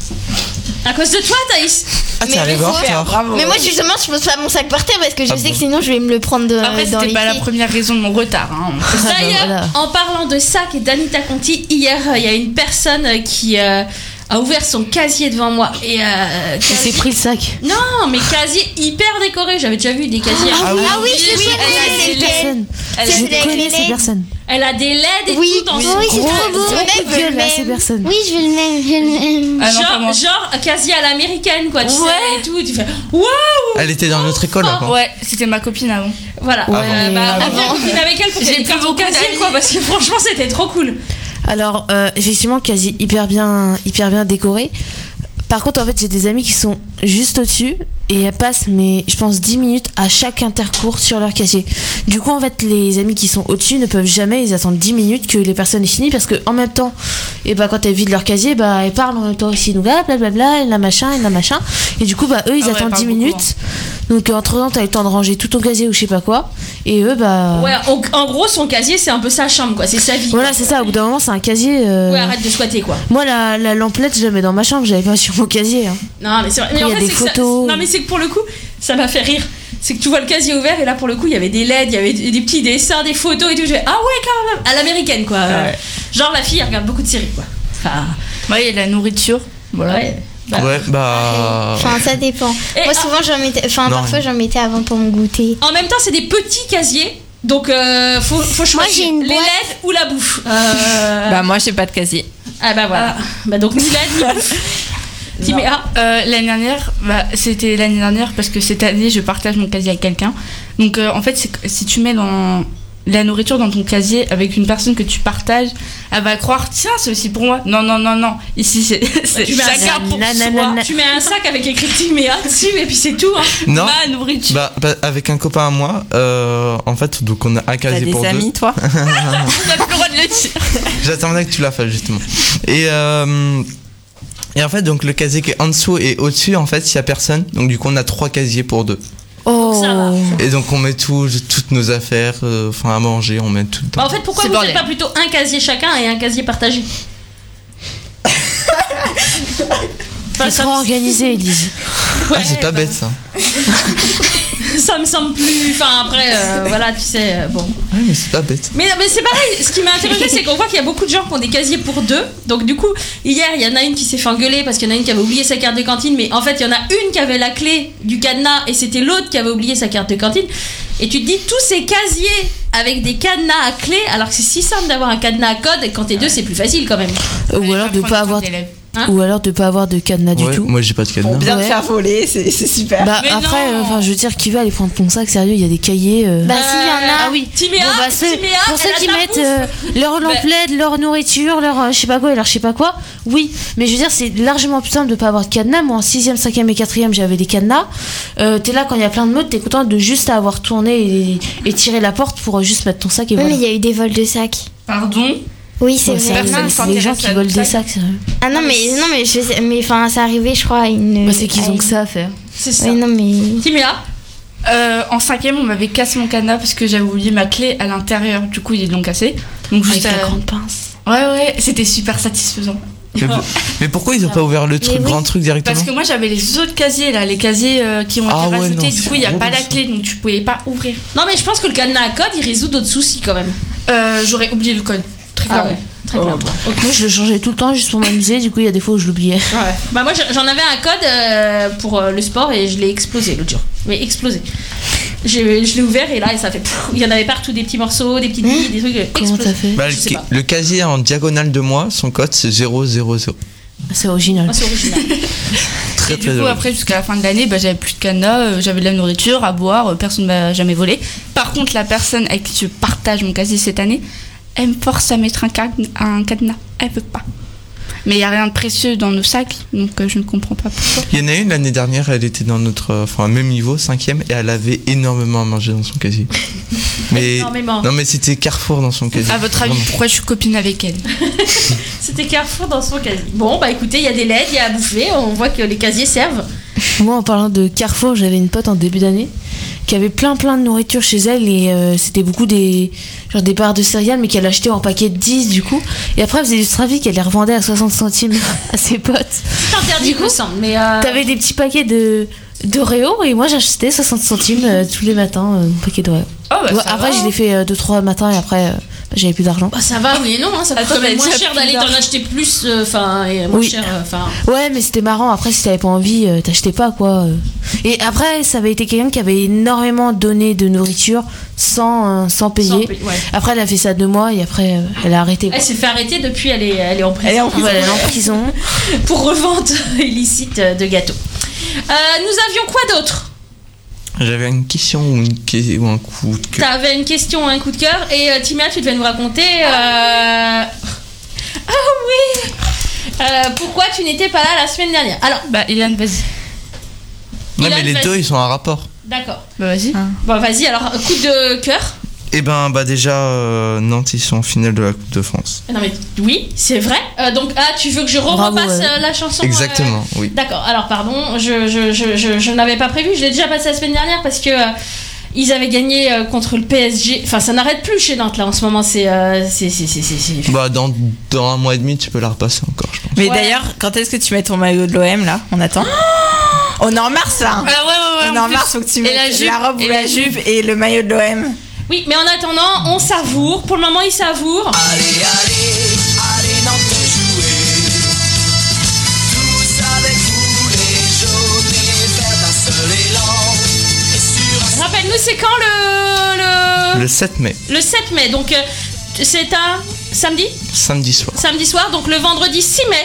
À cause de toi, Thaïs.
Ah,
Mais
t'es arrivé en
super,
retard.
Bravo.
Mais moi, justement, je pose pas mon sac par terre parce que je
Ah
sais
bon.
que sinon, je vais me le prendre de,
Après
dans
c'était
les
pas la
pieds.
première raison de mon retard. Hein.
D'ailleurs,
voilà.
en parlant de sac et d'Anita Conti, hier, euh, il y a une personne euh, qui euh, a ouvert son casier devant moi. Et, euh,
Elle s'est
casier-
pris le sac.
Non, mais casier hyper décoré. J'avais déjà vu des casiers.
Ah oui.
Ah oui, je
Oui,
sais,
elle a
c'est
des
lequel.
Personne.
Elle
C'est
Je
celui avec
connais
les
ces
L E D.
personnes.
Elle a des L E D et
Oui,
tout dans
oui,
son
oui, c'est
Gros,
trop beau.
gros
Ouais,
coup de
je veux
gueule
le
à ces
même.
personnes.
Oui, je veux le même, je veux le même.
Ah non, pas
genre,
moi.
genre quasi à l'américaine quoi, tu sais, et tout. Tu fais waouh.
Elle était dans notre école avant.
Ouais, c'était ma copine avant.
Voilà.
Ouais,
Euh, bah,
mais-
on vient copine avec elle pour
J'ai
qu'elle
plus
décore son
beaucoup
casier
d'amis.
quoi, parce que franchement c'était trop cool.
Alors, euh, effectivement, quasi hyper bien, hyper bien décoré. Par contre, en fait, j'ai des amis qui sont juste au-dessus et elles passent, mais je pense, dix minutes à chaque intercours sur leur casier. Du coup, en fait, les amis qui sont au-dessus ne peuvent jamais, ils attendent dix minutes que les personnes aient fini parce que en même temps, et bah, quand elles vident leur casier, bah, elles parlent en même temps aussi. Donc, ah, blablabla, et la machin, et la machin. Et du coup, bah, eux, ils
Ah ouais,
attendent
parle
dix
beaucoup,
minutes. Donc, entre temps, t'as le temps de ranger tout ton casier ou je sais pas quoi. Et eux, bah.
Ouais, en, en gros son casier c'est un peu sa chambre quoi, c'est sa vie.
Voilà, c'est ça. Au bout d'un moment, c'est un casier. euh,
Ouais, arrête de squatter quoi.
Moi, la, la lamplette, je la mets dans ma chambre, j'avais pas sur mon casier. Hein.
Non mais c'est vrai. Mais
Il y
en
a
fait,
des
c'est que ça-
photos.
non mais c'est que pour le coup, ça m'a fait rire. C'est que tu vois le casier ouvert et là pour le coup il y avait des L E D, il y avait des, des petits dessins, des photos et tout. Je fais, ah ouais quand même, à l'américaine quoi.
Ouais.
Genre la fille elle regarde beaucoup de séries quoi. Enfin,
Ouais, il y a la nourriture. Voilà.
ouais. Bah,
Ouais, bah.
Enfin, ça dépend.
Et
Moi,
ah-
souvent, j'en mettais. Enfin,
Non.
parfois, j'en mettais avant pour mon goûter.
En même temps c'est des petits casiers. Donc euh, faut, faut choisir
j'ai une
les
boîte.
L E D ou la bouffe. Euh,
Bah, moi, j'ai pas de casier.
ah bah voilà. Bah donc ni L E D ni bouffe. Timéa.
Euh, l'année dernière, bah, c'était l'année dernière parce que cette année je partage mon casier avec quelqu'un. Donc euh, en fait, c'est que si tu mets dans la nourriture dans ton casier avec une personne que tu partages, elle va croire tiens c'est aussi pour moi. Non non non non. Ici c'est c'est
tu mets un
chacun
sac.
pour
Nanana.
soi.
Tu mets un sac avec écrit Timéa dessus et puis c'est tout. Hein.
Non.
Ma nourriture.
Bah, bah, avec un copain à moi, euh, en fait, donc on a un
T'as
casier
des
pour
amis, toi
On n'a plus le droit de le dire.
deux. J'attendais que tu la fasses justement. Et euh, et en fait, donc le casier qui est en dessous et au-dessus, en fait, il y a personne. Donc du coup, on a trois casiers pour deux.
Oh.
ça va.
Et donc on met tout, toutes nos affaires, euh, enfin à manger, on met tout
Bah,
dedans.
en fait pourquoi
C'est
vous
bordel.
faites pas plutôt un casier chacun et un casier partagé? Enfin,
C'est
ça,
trop organisé, ils disent.
ouais,
Ah, c'est pas
bah,
bête ça.
ça me semble plus. Enfin après euh, voilà tu sais euh, bon.
Ouais, mais c'est pas bête.
Mais, mais c'est pareil, ce qui m'a interrogé, c'est qu'on voit qu'il y a beaucoup de gens qui ont des casiers pour deux. Donc, du coup, hier, il y en a une qui s'est fait engueuler parce qu'il y en a une qui avait oublié sa carte de cantine. Mais en fait, il y en a une qui avait la clé du cadenas et c'était l'autre qui avait oublié sa carte de cantine. Et tu te dis, tous ces casiers avec des cadenas à clé, alors que c'est si simple d'avoir un cadenas à code, et quand t'es deux, c'est plus facile quand même.
Ou alors de pas avoir,
Hein
ou alors de pas avoir de cadenas du
Ouais,
tout.
moi j'ai pas de cadenas.
Pour bien te
Ouais.
faire voler, c'est c'est super.
Bah
Mais
après,
non.
euh, enfin, je veux dire, qui va aller prendre ton sac sérieux? Il y a des cahiers. euh.
Bah, s'il y en a.
Ah oui.
Timéa,
Bon, bah, c'est-
Timéa,
pour
elle
ceux
a
qui
ta
mettent
bouffe.
euh, leur lamplette, leur nourriture, leur euh, je sais pas quoi et leur je sais pas quoi, oui. Mais je veux dire, c'est largement plus simple de pas avoir de cadenas. Moi, en sixième, cinquième et quatrième, j'avais des cadenas. Euh, t'es là quand il y a plein de modes, t'es content de juste avoir tourné et, et tirer la porte pour euh, juste mettre ton sac et
Oui, mais
voilà.
il y a eu des vols de sacs.
Pardon.
Oui, c'est
Ouais,
vrai.
sérieux,
Personne
c'est
s'intéresse
les gens
à
qui
nos
volent des
sacs.
sacs, sérieux.
Ah non, mais non, mais je sais, mais enfin, c'est arrivé, je crois, à une.
Bah, c'est qu'ils
à
ont
une-
que ça à faire.
C'est ça.
Oui, non, mais.
Timéa
Euh, en cinquième, on m'avait cassé mon cadenas parce que j'avais oublié ma clé à l'intérieur. Du coup, ils l'ont cassé. Donc juste
Avec la
à-
grande pince.
Ouais, ouais, c'était super satisfaisant.
Mais, pour- mais pourquoi ils ont pas ouvert le truc,
Mais oui,
grand truc directement?
Parce que moi, j'avais les autres casiers là, les casiers euh, qui ont
Ah
été
ouais,
rajoutés.
non,
Du
c'est
coup, il n'y a
relou,
pas la
ça.
clé, donc tu pouvais pas ouvrir.
Non, mais je pense que le cadenas à code, il résout d'autres soucis quand même.
Euh, J'aurais oublié le code, très
Ah
clairement.
ouais, très clairement.
Moi, je le changeais tout le temps juste pour m'amuser. Du coup, il y a des fois où je l'oubliais.
Ouais. Bah moi j'en avais un code euh, pour euh, le sport et je l'ai explosé l'autre jour. Mais explosé. J'ai- Je l'ai ouvert et là ça fait. pff, il y en avait partout des petits morceaux, des petites billes, des trucs. euh,
Comment
explosés.
t'as fait?
Bah, le,
Je sais pas.
le casier en diagonale de moi, son code c'est zéro zéro zéro.
C'est original.
Ah, c'est original.
Très
Et
très
du coup,
joli.
après, jusqu'à la fin de l'année, bah, j'avais plus de cadenas, euh, j'avais de la nourriture à boire, euh, personne ne m'a jamais volé. Par contre, la personne avec qui je partage mon casier cette année, elle me force à mettre un, cade- un cadenas. Elle veut pas. Mais il n'y a rien de précieux dans nos sacs, donc euh, je ne comprends pas pourquoi.
Il y en a une l'année dernière, elle était dans notre, euh, enfin même niveau, cinquième, et elle avait énormément à manger dans son casier. Mais
Énormément.
non mais c'était Carrefour dans son casier.
À votre avis,
Vraiment.
pourquoi je suis copine avec elle?
C'était Carrefour dans son casier. Bon bah écoutez, il y a des L E D, il y a à bouffer, on voit que les casiers servent.
Moi, en parlant de Carrefour, j'avais une pote en début d'année qui avait plein plein de nourriture chez elle et euh, c'était beaucoup des genre des barres de céréales mais qu'elle achetait en paquet de dix du coup. Et après, elle faisait du trafic, elle les revendait à soixante centimes à ses potes.
C'est interdit, il me semble, mais euh,
T'avais des petits paquets de d'Oreo et moi j'achetais soixante centimes euh, tous les matins euh, mon paquet d'Oreo.
Oh, bah,
Ouais,
ça
après,
va.
je l'ai fait deux trois matins et après euh, bah, j'avais plus d'argent.
bah, ça va, oui et non, hein, ça coûte
Attends,
quand même
mais
moins
déjà
cher
plus
d'aller t'en
d'argent.
acheter plus, enfin, et moins
Oui.
cher, enfin.
Ouais, mais c'était marrant. Après, si t'avais pas envie, euh, t'achetais pas quoi. euh. Et après, ça avait été quelqu'un qui avait énormément donné de nourriture sans, euh, sans payer.
Sans payer, ouais.
Après, elle a fait ça deux mois et après, euh, elle a arrêté.
Elle s'est fait arrêter depuis, elle est, elle est en prison.
Elle est en prison. Ouais, elle est en prison.
Pour revente illicite de gâteaux. Euh, nous avions quoi d'autre?
J'avais une question ou, une, que- ou un coup de cœur.
T'avais une question, un coup de cœur, et euh, Timéa, tu devais nous raconter. euh, Ah oui Euh, Pourquoi tu n'étais pas là la semaine dernière? Alors,
Bah, Ilan, vas-y.
Non
Ilan,
mais les
vas-y.
deux ils sont en rapport.
d'accord.
Bah, vas-y.
Bon, vas-y, alors, coup de cœur.
Et ben bah déjà euh, Nantes ils sont en finale de la Coupe de France.
Non, mais oui, c'est vrai. Euh, donc, ah, tu veux que je
Bravo,
repasse
ouais.
euh, la chanson? euh,
Exactement, oui.
D'accord, alors pardon, je, je, je, je, je n'avais pas prévu, je l'ai déjà passé la semaine dernière parce que euh, ils avaient gagné euh, contre le P S G. Enfin, ça n'arrête plus chez Nantes là en ce moment, c'est. euh, c'est, c'est, c'est, c'est, c'est-
Bah dans, dans un mois et demi tu peux la repasser encore je pense.
Mais
Ouais.
d'ailleurs, quand est-ce que tu mets ton maillot de l'O M là? On attend. On est en mars là.
Ah, ouais, ouais, ouais.
On est
en
en
plus.
mars, faut que tu
Et
mettes
la
la,
jupe,
robe
et
ou
la
la jupe et le maillot de l'O M.
Oui, mais en attendant, on savoure. Pour le moment, il savoure.
Allez, allez, allez Nantes jouer. Tous avec vous les jaunes et verts d'un seul élan. Et sur un
Rappelle-nous, c'est quand le. Le,
Le sept mai,
le sept mai, donc euh, c'est un samedi?
samedi soir.
Samedi soir, donc le vendredi six mai.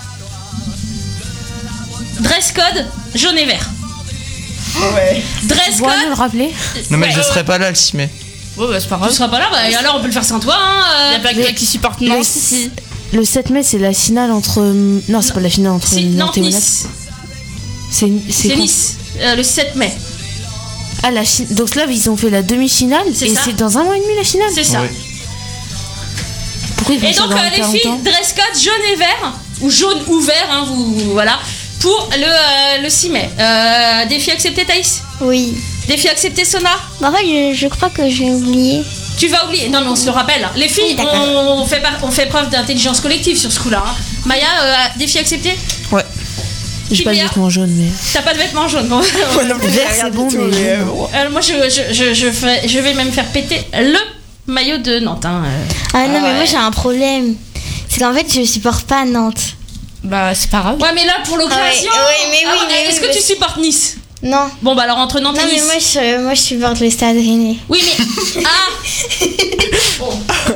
Dress code jaune et vert.
Ouais.
Dress
Vous pourriez
code.
nous le rappeler?
Non mais
Ouais.
je serai pas là le six mai.
Ouais, bah, c'est pas
Tu
grave.
seras pas là, bah, et alors on peut le faire sans toi. Hein, euh.
Y'a pas que
Mais-
toi qui supporte
Le,
Nantes.
le sept mai, c'est la finale entre. Non, c'est pas la finale entre
Si,
Nantes et Monaco.
Nantes-Nice.
C'est
C'est
quand
Nice, euh, le sept mai.
Ah, la fi- donc là, ils ont fait la demi-finale
C'est
et
ça.
c'est dans un mois et demi la finale.
C'est ça.
Oui.
Pourquoi ils font
Et
ça
donc
dans
euh,
pas
les filles,
longtemps
dress code jaune et vert, ou jaune ou vert, hein, vous, vous- voilà, pour le, euh, le six mai. Euh, défi accepté Thaïs?
Oui.
Défi accepté Sona?
Bah, en fait, je, je crois que j'ai oublié.
Tu vas oublier. Non mais on se le rappelle. Les filles,
Oui, d'accord.
on, on fait par- on fait preuve d'intelligence collective sur ce coup-là. hein. Maya, euh, défi accepté?
Ouais. J'ai pas de
Timéa
vêtements jaunes, mais.
T'as pas de vêtements jaunes. Bon.
Moi non plus,
Vert,
j'ai rien
c'est
du
bon,
tout,
mais-
euh, bon.
Euh, moi je, je, je, je, ferai- je vais même faire péter le maillot de Nantes. hein, euh.
Ah non, mais
ouais.
moi j'ai un problème. C'est qu'en fait, je supporte pas Nantes.
Bah, c'est pas grave.
Ouais mais là pour l'occasion.
Ah ouais, ouais, mais oui,
Ah,
mais
Est-ce
oui,
que
mais-
tu supportes Nice?
Non.
Bon bah alors entre Nantes
Non,
et
mais
Nice.
moi je, moi, je supporte le stade Rennais.
Oui mais. Ah Oh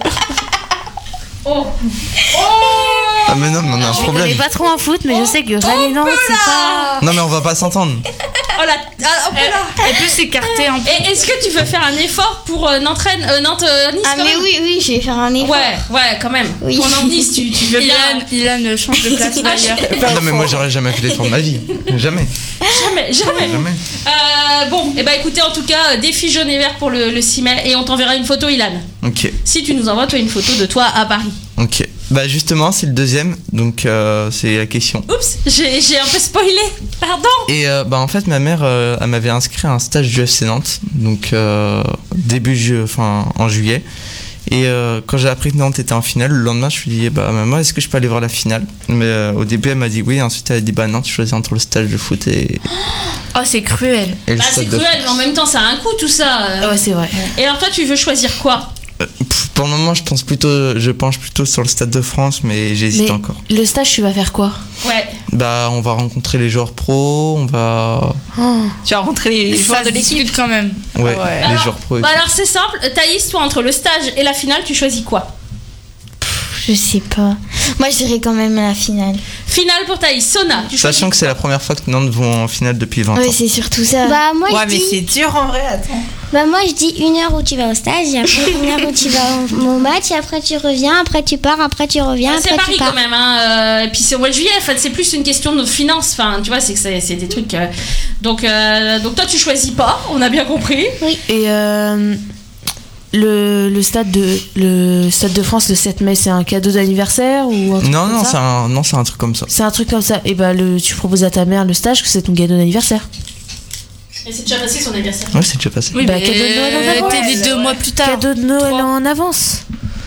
Oh Oh
Ah mais non mais on a un
Je
problème.
connais pas trop en foot, mais je sais que Rennes et Nantes, c'est pas.
Non mais on va pas s'entendre.
Oh la. Ah, hop là.
Elle peut s'écarter un peu.
Et est-ce que tu veux faire un effort pour euh, Nantes, Rennes- euh, Nantes euh, Nice
Ah,
quand
mais
même
oui, oui, je vais faire un effort.
Ouais, ouais, quand même.
Oui.
Pour Nantes Nice, tu, tu veux bien.
Ilan, Ilan change de place d'ailleurs.
Non mais moi j'aurais jamais fait l'effort de ma vie. Jamais.
Jamais, jamais.
Jamais.
Euh, bon, et bah écoutez, en tout cas, euh, défi jaune et vert pour le, le six mai et on t'enverra une photo, Ilan.
Ok.
Si tu nous envoies toi une photo de toi à Paris.
Ok. Bah justement c'est le deuxième donc euh, c'est la question.
Oups, j'ai j'ai un peu spoilé. Pardon.
Et euh, bah en fait ma mère euh, elle m'avait inscrit à un stage du F C Nantes, donc euh, début ju- enfin en juillet. Et euh, quand j'ai appris que Nantes était en finale, le lendemain je lui ai dit bah maman est-ce que je peux aller voir la finale. Mais euh, au début elle m'a dit oui, ensuite elle a dit bah non tu choisis entre le stage de foot et,
Oh, c'est cruel.
et le
Bah, c'est
stade de
cruel, mais en même temps, ça a un coût tout ça. euh.
Ouais, c'est vrai.
Et alors, toi, tu veux choisir quoi?
Euh, pff, pour le moment je pense plutôt je penche plutôt sur le Stade de France, mais j'hésite
Mais
encore.
le stage, tu vas faire quoi?
Ouais.
Bah on va rencontrer les joueurs pros, on va
Tu as rencontré les joueurs
Ça
de
se
l'équipe.
discute quand même.
ouais,
Ouais.
les
Alors,
joueurs pros. et
Bah
tout.
alors, c'est simple. Thaïs, toi, entre le stage et la finale, tu choisis quoi?
Je sais pas. Moi, je dirais quand même la finale.
Finale pour Thaïs. Sona, tu choisis.
Sachant que c'est la première fois que Nantes vont en finale depuis vingt
Oui,
ans.
c'est surtout ça.
Bah moi,
Ouais,
je
mais
dis,
c'est dur en vrai, attends.
bah moi je dis une heure où tu vas au stage, et après une heure où tu vas au, au match, et après tu reviens, après tu pars, après tu reviens,
Ah, c'est
après
Paris
tu pars.
quand même, hein. euh, et puis c'est au mois de juillet. En fait, c'est plus une question de finances. Enfin, tu vois, c'est que c'est, c'est des trucs. euh, donc, euh, donc toi, tu choisis pas. On a bien compris.
Et euh, le, le, stade de, le Stade de France le sept mai, c'est un cadeau d'anniversaire ou un truc
Non,
comme
non,
ça
c'est un, non, c'est un truc comme ça.
C'est un truc comme ça. Et bah, le, tu proposes à ta mère le stage que c'est ton cadeau d'anniversaire.
Et c'est déjà passé son anniversaire.
Ouais, c'est déjà passé.
Oui,
Bah,
mais
cadeau de Noël en avance.
t'es les deux mois plus tard.
Cadeau de Noël
Trois.
en avance.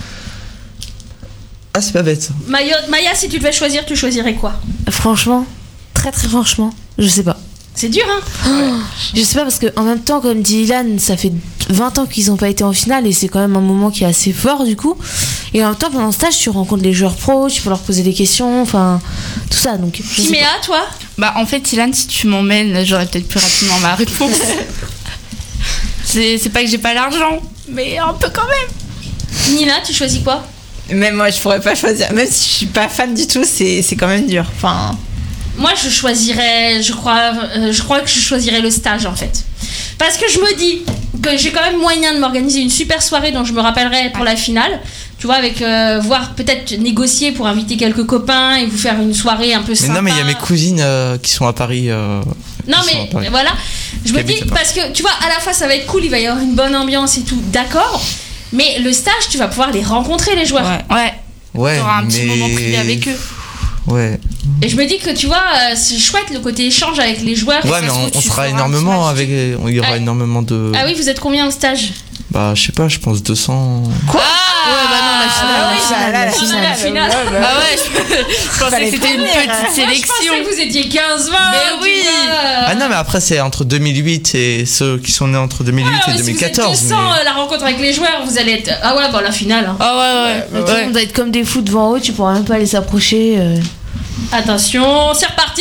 Ah, c'est pas bête ça.
Maya, Maya, si tu devais choisir, tu choisirais quoi?
Franchement, très très franchement, je sais pas.
C'est dur, hein.
Oh, je sais pas parce que en même temps, comme dit Ilan, ça fait vingt ans qu'ils ont pas été en finale et c'est quand même un moment qui est assez fort du coup. Et en même temps, pendant le stage, tu rencontres les joueurs pros, tu peux leur poser des questions, enfin tout ça. Donc. je sais
Timéa, toi?
Bah, en fait, Ilan, si tu m'emmènes, j'aurais peut-être plus rapidement ma réponse. c'est, c'est pas que j'ai pas l'argent, mais un peu quand même.
Nina, tu choisis quoi?
Même moi, je pourrais pas choisir. Même si je suis pas fan du tout, c'est c'est quand même dur. Enfin,
Moi, je choisirais, je crois, euh, je crois que je choisirais le stage en fait. Parce que je me dis que j'ai quand même moyen de m'organiser une super soirée dont je me rappellerai pour la finale. Tu vois, avec euh, voir peut-être négocier pour inviter quelques copains et vous faire une soirée un peu
Mais
sympa.
non, mais il y a mes cousines euh, qui sont à Paris. euh,
Non
qui sont à
mais
Paris.
voilà, je
Qui
me
habitent
dis
à Paris.
parce que tu vois, à la fois ça va être cool, il va y avoir une bonne ambiance et tout, d'accord. Mais le stage, tu vas pouvoir les rencontrer les joueurs.
Ouais. Ouais.
Ouais,
T'auras un petit
mais-
moment privé avec eux.
Ouais.
Et je me dis que tu vois, euh, c'est chouette le côté échange avec les joueurs.
Ouais,
Ça
mais
se
on,
trouve,
on
tu
sera
feras un
énormément
petit
avec. Il y aura
Ah.
énormément de.
Ah oui, vous êtes combien au stage?
Bah, je sais pas, je pense deux cents.
Quoi?
Ouais, bah non, la finale,
Ah
la
oui,
finale,
bah là,
la
la
finale.
La finale.
Ah ouais, je, je pensais
Fallait
que c'était une
prévenir.
petite
Moi, je
sélection.
pensais que vous étiez quinze vingt.
Mais oui.
Ah non, mais après, c'est entre deux mille huit et ceux qui sont nés entre deux mille huit et deux mille quatorze.
Si vous êtes deux cents,
mais-
euh, la rencontre avec les joueurs, vous allez être. Ah ouais, bah la finale. hein.
Ah ouais, ouais.
Tout le
ouais.
monde doit être comme des fous devant eux, tu pourras même pas les approcher. euh.
Attention, c'est reparti.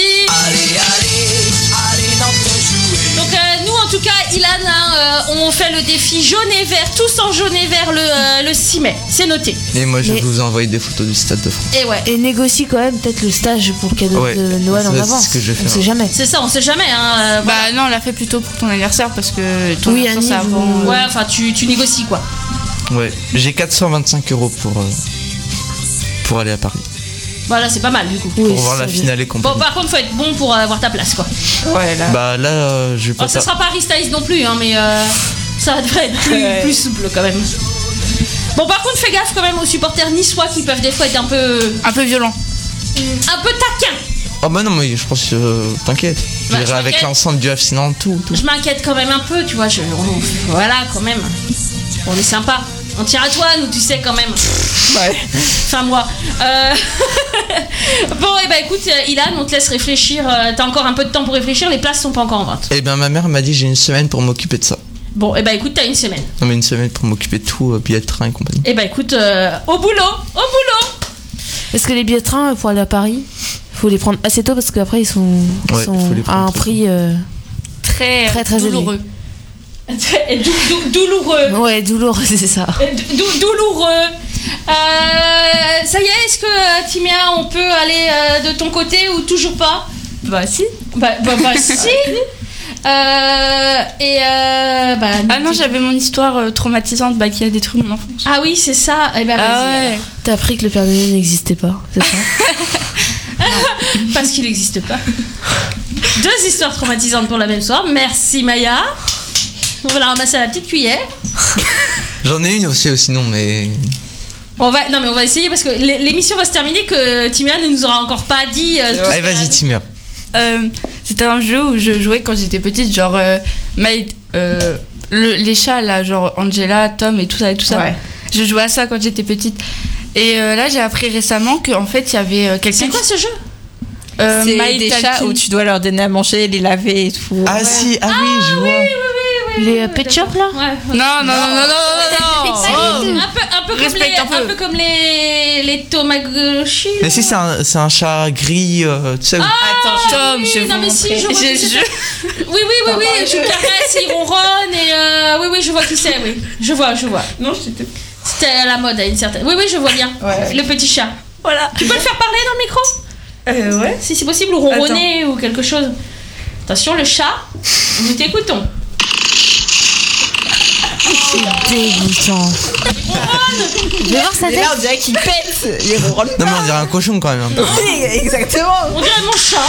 Donc euh, nous en tout cas, Ilan, hein, euh, on fait le défi jaune et vert, tous en jaune et vert le, euh, le six mai. C'est noté.
Et moi, je vais
Mais-
vous envoyer des photos du Stade de France.
Et ouais.
Et négocie quand même peut-être le stage pour le cadeau
Ouais,
de Noël
ça,
en
c'est
avance.
ce que je vais
On
faire.
sait jamais.
C'est ça, on sait jamais. Hein, euh, voilà.
Bah non, on l'a fait plutôt pour ton anniversaire parce que ton
Oui,
anniversaire c'est
Annie,
avant.
vous-
Ouais, enfin tu, tu négocies quoi.
Ouais, j'ai quatre cent vingt-cinq euros pour, euh, pour aller à Paris.
Voilà, c'est pas mal du coup.
Oui,
Pour voir
ça
la
veut-
finale et
Bon,
compagnie.
par contre, faut être bon pour avoir ta place quoi.
ouais, là.
Bah là, euh, je vais
Oh,
pas.
ça
faire-
sera pas Aristaïs non plus, hein, mais euh, ça devrait être plus,
Ouais.
plus souple quand même. Bon, par contre, fais gaffe quand même aux supporters niçois qui peuvent des fois être un peu.
Un peu violent.
un peu taquins.
Oh bah non, mais je pense que. euh, T'inquiète. Je
Bah,
verrai avec
t'inquiète.
l'ensemble du F C Nantes, tout. tout.
Je m'inquiète quand même un peu, tu vois. Je, on- voilà, quand même. On est sympa. On tire à toi, nous, tu sais, quand même.
Ouais.
Enfin, moi. Euh, bon, et bah écoute, euh, Ilan, on te laisse réfléchir. euh, T'as encore un peu de temps pour réfléchir. Les places sont pas encore en vente.
Et ben ma mère m'a dit j'ai une semaine pour m'occuper de ça.
Bon, et bah écoute, t'as une semaine.
Non mais une semaine pour m'occuper de tout, euh, billets de train et compagnie.
Et bah écoute, euh, au boulot, au boulot.
Est-ce que les billets de train euh, pour aller à Paris, faut les prendre assez tôt parce qu'après ils sont,
Ouais,
sont
faut les
à
prendre
un
tôt.
prix. euh,
Très,
Très, très
douloureux.
Et dou- dou- douloureux.
Ouais, douloureux, c'est ça.
Euh, dou- douloureux. Euh, ça y est, est-ce que euh, Timéa, on peut aller euh, de ton côté ou toujours pas?
Bah si.
Bah, bah, bah si. Euh, et euh, bah,
Ah non, j'avais mon histoire euh, traumatisante bah, qui a détruit mon enfance.
Ah oui, c'est ça. Eh ben,
Ah
vas-y.
ouais.
T'as appris que le Père Noël n'existait pas, c'est ça?
Parce qu'il n'existe pas. Deux histoires traumatisantes pour la même soirée. Merci Maya. On va la ramasser à la petite cuillère.
J'en ai une aussi, sinon, mais.
On va, non mais on va essayer parce que l'émission va se terminer que Timéa ne nous aura encore pas dit. euh, tout
Allez,
ce qu'elle a
vas-y,
dit.
Timia.
Euh, c'était c'était un jeu où je jouais quand j'étais petite, genre euh, My- euh, le- les chats là, genre Angela, Tom et tout ça et tout ça.
Ouais.
Je jouais à ça quand j'étais petite. Et euh, là, j'ai appris récemment qu'en fait, il y avait euh, quelqu'un.
C'est quoi
qui-
ce jeu
euh,
C'est
My
des
Talking.
chats où tu dois leur donner à manger, les laver et tout.
Ah si, ah oui, je vois.
Les euh, pet shop là
Ouais.
Non, non, non, non, non, non, non.
Un peu, un peu comme
Respecte
les,
un peu.
un peu comme les, les Tamagotchi.
Mais si, c'est un, c'est un chat gris, euh, tu sais. où-
Attends,
Tom,
oui,
je vais
non
vous
mais si,
montrer.
je vois
J'ai
qui
le
c'est.
jeu.
Oui, oui, oui, oui, je caresse, il ronronne et euh, oui, oui, je vois qui c'est, oui. Je vois, je vois.
Non, j'étais.
C'était à la mode à une certaine. Oui, oui, je vois bien.
Ouais.
Le petit chat.
Voilà.
Tu peux le faire parler dans le micro
Euh, ouais.
si c'est possible ou ronronner ou quelque chose. Attention, le chat, nous t'écoutons.
Dégoûtant. Je vais voir sa
Et
tête.
là, on dirait qu'il pète. Il ronronne
Non, mais
pas.
on dirait un cochon quand même. un peu.
Oui, exactement.
On dirait mon chat.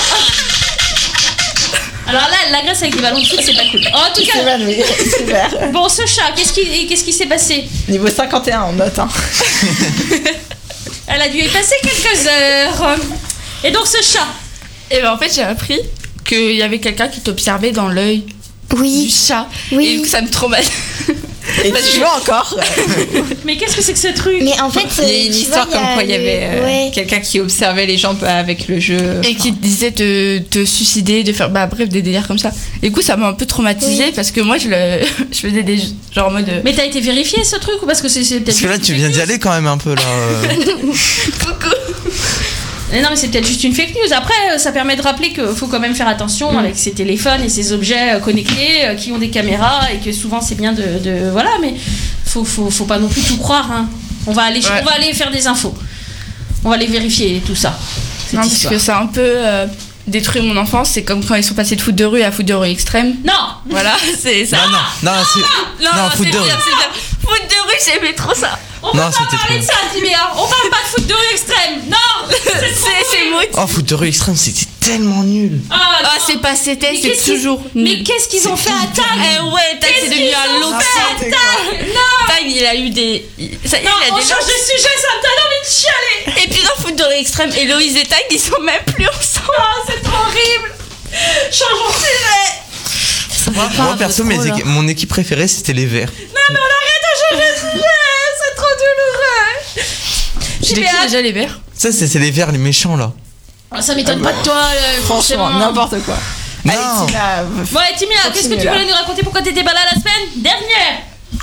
Alors là, elle l'agresse avec des ballons de foot, c'est pas cool. En tout
C'est
cas,
évanoui. Super.
bon, ce chat, qu'est-ce qui, qu'est-ce qui s'est passé?
Niveau cinquante et un, on note. Hein.
Elle a dû y passer quelques heures. Et donc ce chat.
Et ben en fait, j'ai appris qu'il y avait quelqu'un qui t'observait dans l'œil du
Oui.
chat.
Oui.
Et du coup, ça me traumatise.
Et tu vois encore.
Mais qu'est-ce que c'est que ce truc?
Mais en fait,
Il y a une
tu
histoire
vois,
comme quoi il y
le-
avait euh,
ouais.
quelqu'un qui observait les gens avec le jeu.
Et qui te disait de te suicider, de faire. Bah, bref, des délires comme ça. Et du coup, ça m'a un peu traumatisée
Oui.
parce que moi, je, le... je faisais des. Genre en mode.
Mais t'as été vérifié ce truc ou parce que c'est c'est peut-être.
Parce que là,
juste
tu
une
viens
fake
d'y
news
aller quand même un peu là. euh.
Coucou.
Mais non, mais c'est peut-être juste une fake news. Après, euh, ça permet de rappeler qu'il faut quand même faire attention avec ces téléphones et ces objets euh, connectés euh, qui ont des caméras et que souvent c'est bien de, de- voilà, mais faut, faut, faut pas non plus tout croire. Hein. On va aller,
Ouais.
on va aller faire des infos. On va aller vérifier tout ça. cette
Non, parce
histoire.
que ça a un peu euh, détruit mon enfance. C'est comme quand ils sont passés de foot de rue à foot de rue extrême.
Non.
Voilà, c'est ça.
Non, non, non, c'est.
Non,
Non,
non,
foot
c'est
de
bien,
rue.
c'est bien. Foot de rue, j'aimais trop ça.
On peut
Non,
pas
c'était
parler
trop.
de ça, Timéa. On parle pas de foot de rue extrême. Non.
C'est c'est mood.
Oh, foot de rue extrême, c'était tellement nul.
Ah,
Ah,
non.
c'est pas c'était,
Mais
c'est
qu'est-ce qu'ils-
toujours.
Mais
nul.
qu'est-ce qu'ils ont fait à Tag?
Eh ouais, Tag, c'est
Qu'est-ce
devenu
qu'ils
un
ont
loco.
fait à Tag? Non.
Tag, il a eu des. il- Ça y est,
Non,
il a
on
des
change de sujet, ça me donne envie de chialer.
Et puis dans foot de rue extrême, Héloïse et Tag, ils sont même plus ensemble.
Oh, c'est trop horrible. Changeons de sujet.
Moi, moi, perso, mes équi- mon équipe préférée, c'était les Verts.
Non, mais on arrête de changer de sujet. C'est trop douloureux.
C'était
Timéa.
qui déjà les verts?
Ça, c'est les Verts, les méchants là.
Oh, ça m'étonne pas de toi, euh,
Franchement,
forcément.
n'importe quoi.
Non.
Allez, Tina,
Bon, et Timéa, qu'est-ce que tu
Continue, là.
voulais nous raconter? Pourquoi t'étais pas là la semaine dernière?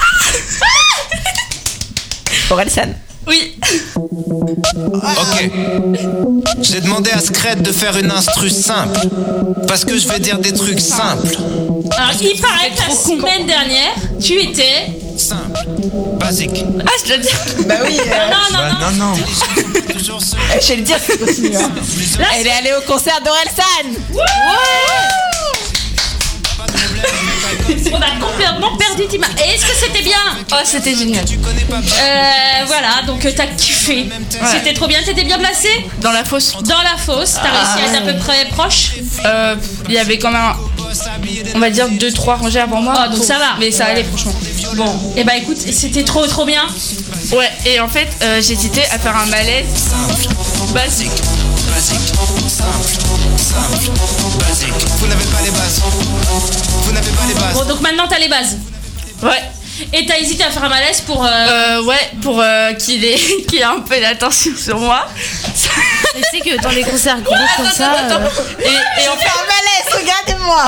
Orelsan.
Oui.
Ok. J'ai demandé à Scred de faire une instru simple. Parce que je vais dire des trucs simples.
Alors, il paraît que la semaine dernière, tu étais.
Simple. Basique.
Ah, je dois dire.
Bah oui. euh,
Non, non,
Ouais,
non.
non, non.
Toujours ce-
eh, je vais le dire si tu continues. hein. Elle est allée au concert d'Orelsan.
On a complètement perdu Timéa. Et est-ce que c'était bien?
Oh, c'était génial.
Euh, voilà, donc euh, t'as kiffé. C'était trop bien, t'étais bien placé?
Dans la fosse.
Dans la fosse, t'as réussi à être à peu près proche?
Euh, il y avait quand même, un- on va dire, deux trois rangées avant moi.
Ah, donc ça va.
Mais ça allait, franchement.
Bon, et bah écoute, c'était trop trop bien.
Ouais, et en fait, euh, j'hésitais à faire un malaise basique.
Basique. Simple. Simple. Basique. Vous n'avez pas les bases. Vous n'avez pas les bases.
Bon, donc maintenant t'as les bases.
Ouais.
Et t'as hésité à faire un malaise pour. euh,
Euh, ouais, pour euh, qu'il ait, qu'il ait un peu d'attention sur moi.
Tu sais que dans les concerts gros comme ça.
Attends,
euh,
Et, et en
Fais un malaise, regardez-moi.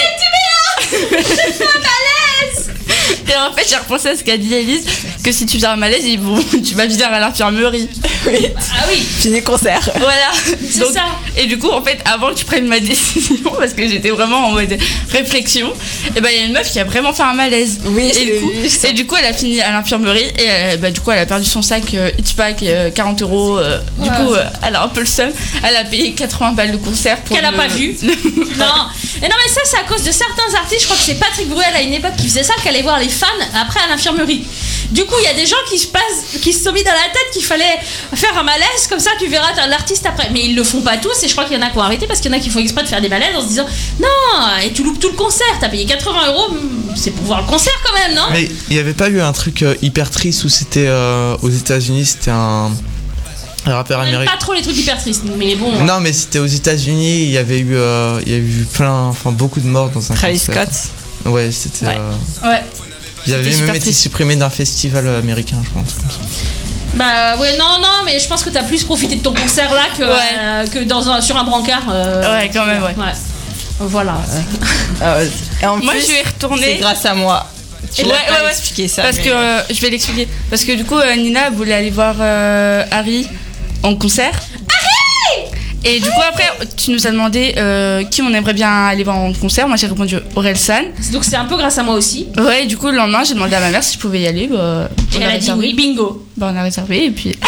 Et en fait, j'ai repensé à ce qu'a dit Elise, que si tu faisais un malaise, ils vont, tu vas venir à l'infirmerie.
Oui.
Ah oui,
Fini concert.
Voilà.
c'est
Donc,
ça.
Et du coup, en fait, avant que tu prennes ma décision, parce que j'étais vraiment en mode réflexion, et ben il y a une meuf qui a vraiment fait un malaise.
Oui, je
et,
l'ai
du coup,
vu, ça.
et du coup, elle a fini à l'infirmerie et euh, bah, du coup, elle a perdu son sac euh, Hitchpack euh, quarante euros. euh, du
Ouais.
coup, euh, elle a un peu le seum. Elle a payé quatre-vingts balles de concert pour
Qu'elle a
le-
pas vu. Non. Et non, mais ça, c'est à cause de certains artistes. Je crois que c'est Patrick Bruel à une époque qui faisait ça, qui allait voir les fans après à l'infirmerie. Du coup, il y a des gens qui se passent, qui se sont mis dans la tête qu'il fallait faire un malaise, comme ça tu verras l'artiste après. Mais ils le font pas tous, et je crois qu'il y en a qui ont arrêté parce qu'il y en a qui font exprès de faire des malaises en se disant non, et tu loupes tout le concert, t'as payé quatre-vingts euros, c'est pour voir le concert quand même, non?
Mais il n'y avait pas eu un truc euh, hyper triste où c'était euh, aux États-Unis, c'était un. Un rappeur
On aime
américain.
pas trop les trucs hyper tristes, mais bon.
Non, mais c'était aux États-Unis. Il y avait eu, euh, il y a eu plein, enfin beaucoup de morts dans un
Travis
concert.
Scott.
Ouais, c'était.
Ouais.
euh,
Ouais.
Il avait
C'était
même
super
été
triste.
supprimé d'un festival américain, je pense. comme ça.
Bah ouais, non, non, mais je pense que t'as plus profité de ton concert là que,
Ouais.
euh, que dans un, sur un brancard. euh,
Ouais, quand même, ouais.
Voilà.
Euh, et en
Moi,
plus,
je vais y retourner.
c'est grâce à moi. Tu
Ouais,
l'as
ouais,
pas
ouais.
expliqué ça.
Parce
mais-
que euh, je vais l'expliquer. Parce que du coup, euh, Nina voulait aller voir euh, Harry en concert. Harry Et du coup, après, tu nous as demandé euh, qui on aimerait bien aller voir en concert. Moi, j'ai répondu Orelsan.
Donc c'est un peu grâce à moi aussi.
Ouais, et du coup, le lendemain, j'ai demandé à ma mère si je pouvais y aller. Bah,
Et
on
elle a dit
réservé.
oui, bingo.
Bah, on a réservé et puis.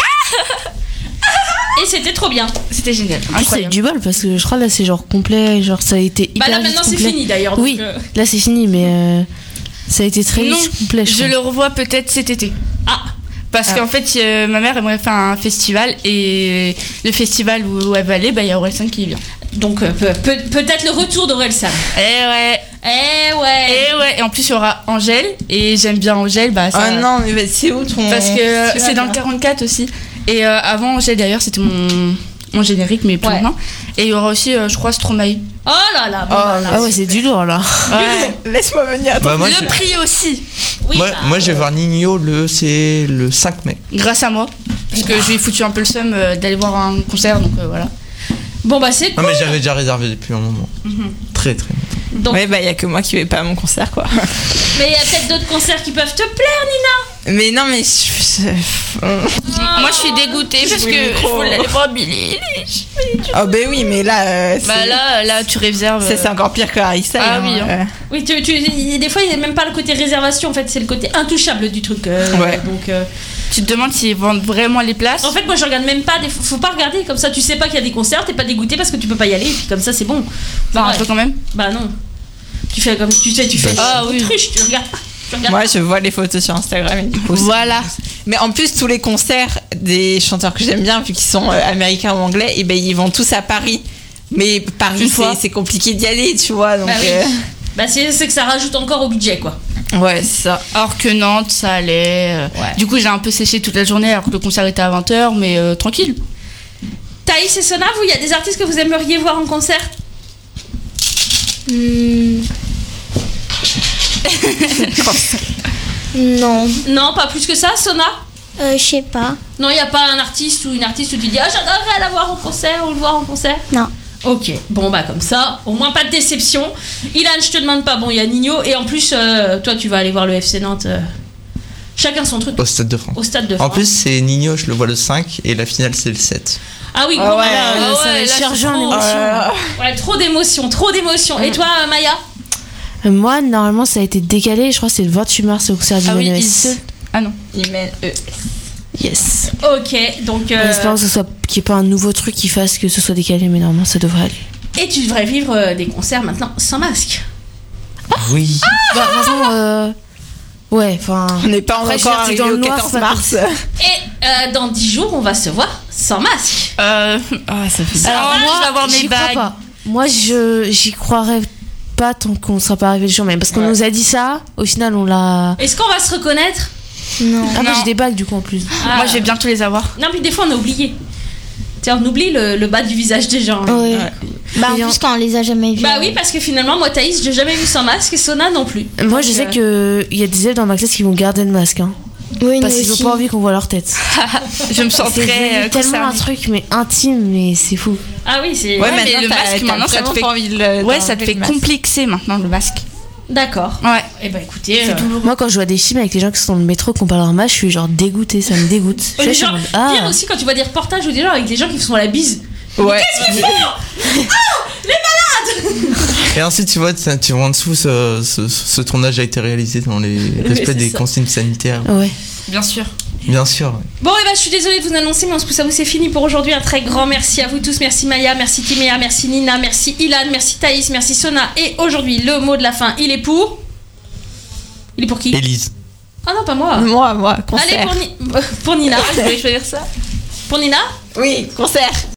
Et c'était trop bien.
C'était génial.
En plus, c'est
Incroyable.
du bol parce que je crois là c'est genre complet, genre ça a été hyper
Bah là
vite
maintenant c'est
complet.
fini d'ailleurs. donc,
Oui,
euh,
là c'est fini, mais euh, ça a été très
Non,
vite complet. Je
je
crois.
le revois peut-être cet été.
Ah
Parce
Ah.
qu'en fait, euh, ma mère aimerait faire un festival et le festival où elle va aller, bah, il y a Orelsan qui vient.
Donc euh, peut- peut- peut-être le retour d'Orelsan.
Eh ouais.
Eh ouais.
Et ouais, et en plus il y aura Angèle, et j'aime bien Angèle, bah ça.
Oh non, mais c'est où ton.
Parce que euh,
tu
c'est
vas,
dans le
toi
quarante-quatre aussi. Et euh, avant Angèle d'ailleurs, c'était mon, mon générique, mais plus
Ouais.
maintenant. Et il y aura aussi, euh, je crois, Stromae.
Oh là là. Bon,
Oh,
bah, là,
Ah ouais, c'est du lourd là.
Ouais.
Laisse-moi venir.
Bah, moi,
le
je-
prix aussi,
oui,
moi,
bah,
moi, je vais voir Nino le, c'est le cinq mai.
grâce à moi. Parce que je lui ai foutu un peu le seum euh, d'aller voir un concert, donc euh, voilà.
Bon bah c'est
Non,
cool.
mais j'avais déjà réservé depuis un moment. Très, très longtemps.
Donc,
Ouais, bah, il y a que moi qui vais pas à mon concert, quoi.
mais il y a peut-être d'autres concerts qui peuvent te plaire, Nina.
Mais non, mais. je- je-
Moi je suis dégoûtée parce
Oui,
que
micro.
je voulais aller voir Billy.
Oh, bah oui, mais là. euh,
Bah
c'est-
là, là tu réserves.
Ça, c'est encore pire que Harry Styles.
Ah
hein,
oui, hein.
euh.
Oui, tu, tu, il- des fois il n'y a même pas le côté réservation, en fait c'est le côté intouchable du truc. euh,
Ouais.
Donc euh,
Tu te demandes s'ils vendent vraiment les places.
en fait moi je regarde même pas. Des, faut pas regarder comme ça. Tu sais pas qu'il y a des concerts, t'es pas dégoûté parce que tu peux pas y aller. Et puis comme ça c'est bon.
Bah, un
Ouais.
peu quand même.
Bah non. Tu fais comme tu sais, tu fais
Ah oui.
autruche, tu regardes pas. Tu regardes
Moi, je vois les photos sur Instagram et du coup. c'est-
Voilà.
Mais en plus, tous les concerts des chanteurs que j'aime bien, vu qu'ils sont euh, américains ou anglais, et ben ils vont tous à Paris. Mais Paris,
Une fois.
c'est c'est compliqué d'y aller, tu vois. Donc,
Bah oui.
euh,
Bah c'est c'est que ça rajoute encore au budget quoi.
ouais, c'est ça.
Alors que Nantes, ça allait. euh,
Ouais.
Du coup, j'ai un peu séché toute la journée alors que le concert était à vingt heures, mais euh, tranquille.
Thaïs et Sona, vous, il y a des artistes que vous aimeriez voir en concert?
Hmm. Non.
Non, pas plus que ça, Sona?
Euh, je sais pas.
Non, il n'y a pas un artiste ou une artiste où tu dis ah j'adorerais la voir en concert ou le voir en concert?
Non.
Ok, bon bah comme ça, au moins pas de déception. Ilan, je te demande pas, bon il y a Nino et en plus euh, toi tu vas aller voir le F C Nantes. euh, chacun son truc
Au Stade de France.
au Stade de
En
France.
plus, c'est Nino, je le vois le cinq et la finale, c'est le sept.
Ah oui,
Ah
gros
ouais,
malade.
ah
ça
ouais,
va
là,
charger
c'est
en
trop.
émotion.
Euh,
Ouais, trop d'émotions, trop d'émotions. Et toi euh, Maya?
Euh, Moi, normalement, ça a été décalé. Je crois que c'est le vingt-huit mars au concert du
Ah oui,
Manuel
ils-
Seul.
Ah non.
ils mènent, euh,
Yes.
Ok, donc. euh,
En espérant que ce soit qu'il n'y ait pas un nouveau truc qui fasse que ce soit décalé, mais normalement, ça devrait aller.
et tu devrais vivre euh, des concerts maintenant sans masque.
Oui.
Bah, de toute façon, euh, ouais, enfin.
on n'est pas
Après, je
encore
veux dire,
arrivé
t'es dans le
au
noir,
quatorze
c'est pas
mars.
Et euh, dans dix jours, on va se voir sans masque.
Euh,
Ah, ça fait
Alors
Alors,
moi,
moi,
je vais avoir mes
j'y crois
bagues.
pas. Moi, je j'y croirais pas tant qu'on ne sera pas arrivé le jour même. Parce qu'on
Ouais.
nous a dit ça, au final, on l'a.
Est-ce qu'on va se reconnaître?
Non.
Ah, moi,
Non.
j'ai des bagues du coup en plus.
Ah.
Moi, je vais bientôt les avoir.
Non, mais des fois, on a oublié. Tiens, on oublie le, le bas du visage des gens.
Ouais.
Bah en
Et en-
plus quand on les a jamais vus.
Bah oui, parce que finalement, moi, Thaïs, je l'ai jamais vu sans masque et Sona non plus.
Moi, je
Donc,
sais
euh,
qu'il y a des élèves dans ma classe qui vont garder le masque. Hein,
Oui,
parce
nous
qu'ils
aussi.
ont pas envie qu'on voit leur tête.
Je me sens
C'est
très euh,
tellement un
concernée.
truc, mais intime, mais c'est fou.
Ah oui, c'est.
Ouais,
mais
maintenant,
le
t'as-
masque,
t'as
maintenant, ça te
vraiment
fait-
pas envie de le-
Ouais, ça te
d'enlever
fait
le masque.
complexer maintenant le masque.
D'accord.
Ouais.
Et bah écoutez. euh,
Moi, quand je vois des films avec les gens qui sont dans le métro, qui ont pas leur masque, je suis genre dégoûtée, ça me dégoûte. Je
ouais,
suis là,
les
je suis en
gens-
mode, ah.
Pire aussi quand tu vois des reportages ou des gens avec des gens qui font la bise.
Ouais.
Qu'est-ce qu'ils font?
Et ensuite, tu vois, tu tu vois en dessous, ce, ce, ce tournage a été réalisé dans les respects
c'est
des
ça.
consignes sanitaires.
Ouais.
Bien sûr.
Bien sûr.
Bon, et bah je suis désolée de vous annoncer, mais on se pousse à vous, c'est fini pour aujourd'hui. Un très grand merci à vous tous. Merci Maya, merci Timéa, merci Nina, merci Ilan, merci Thaïs, merci Sona. Et aujourd'hui, le mot de la fin, il est pour. Il est pour qui?
Élise.
Ah non, pas moi.
Moi, moi, concert.
Allez, pour, Ni- pour Nina.
Je vais choisir ça.
Pour Nina?
Oui, concert.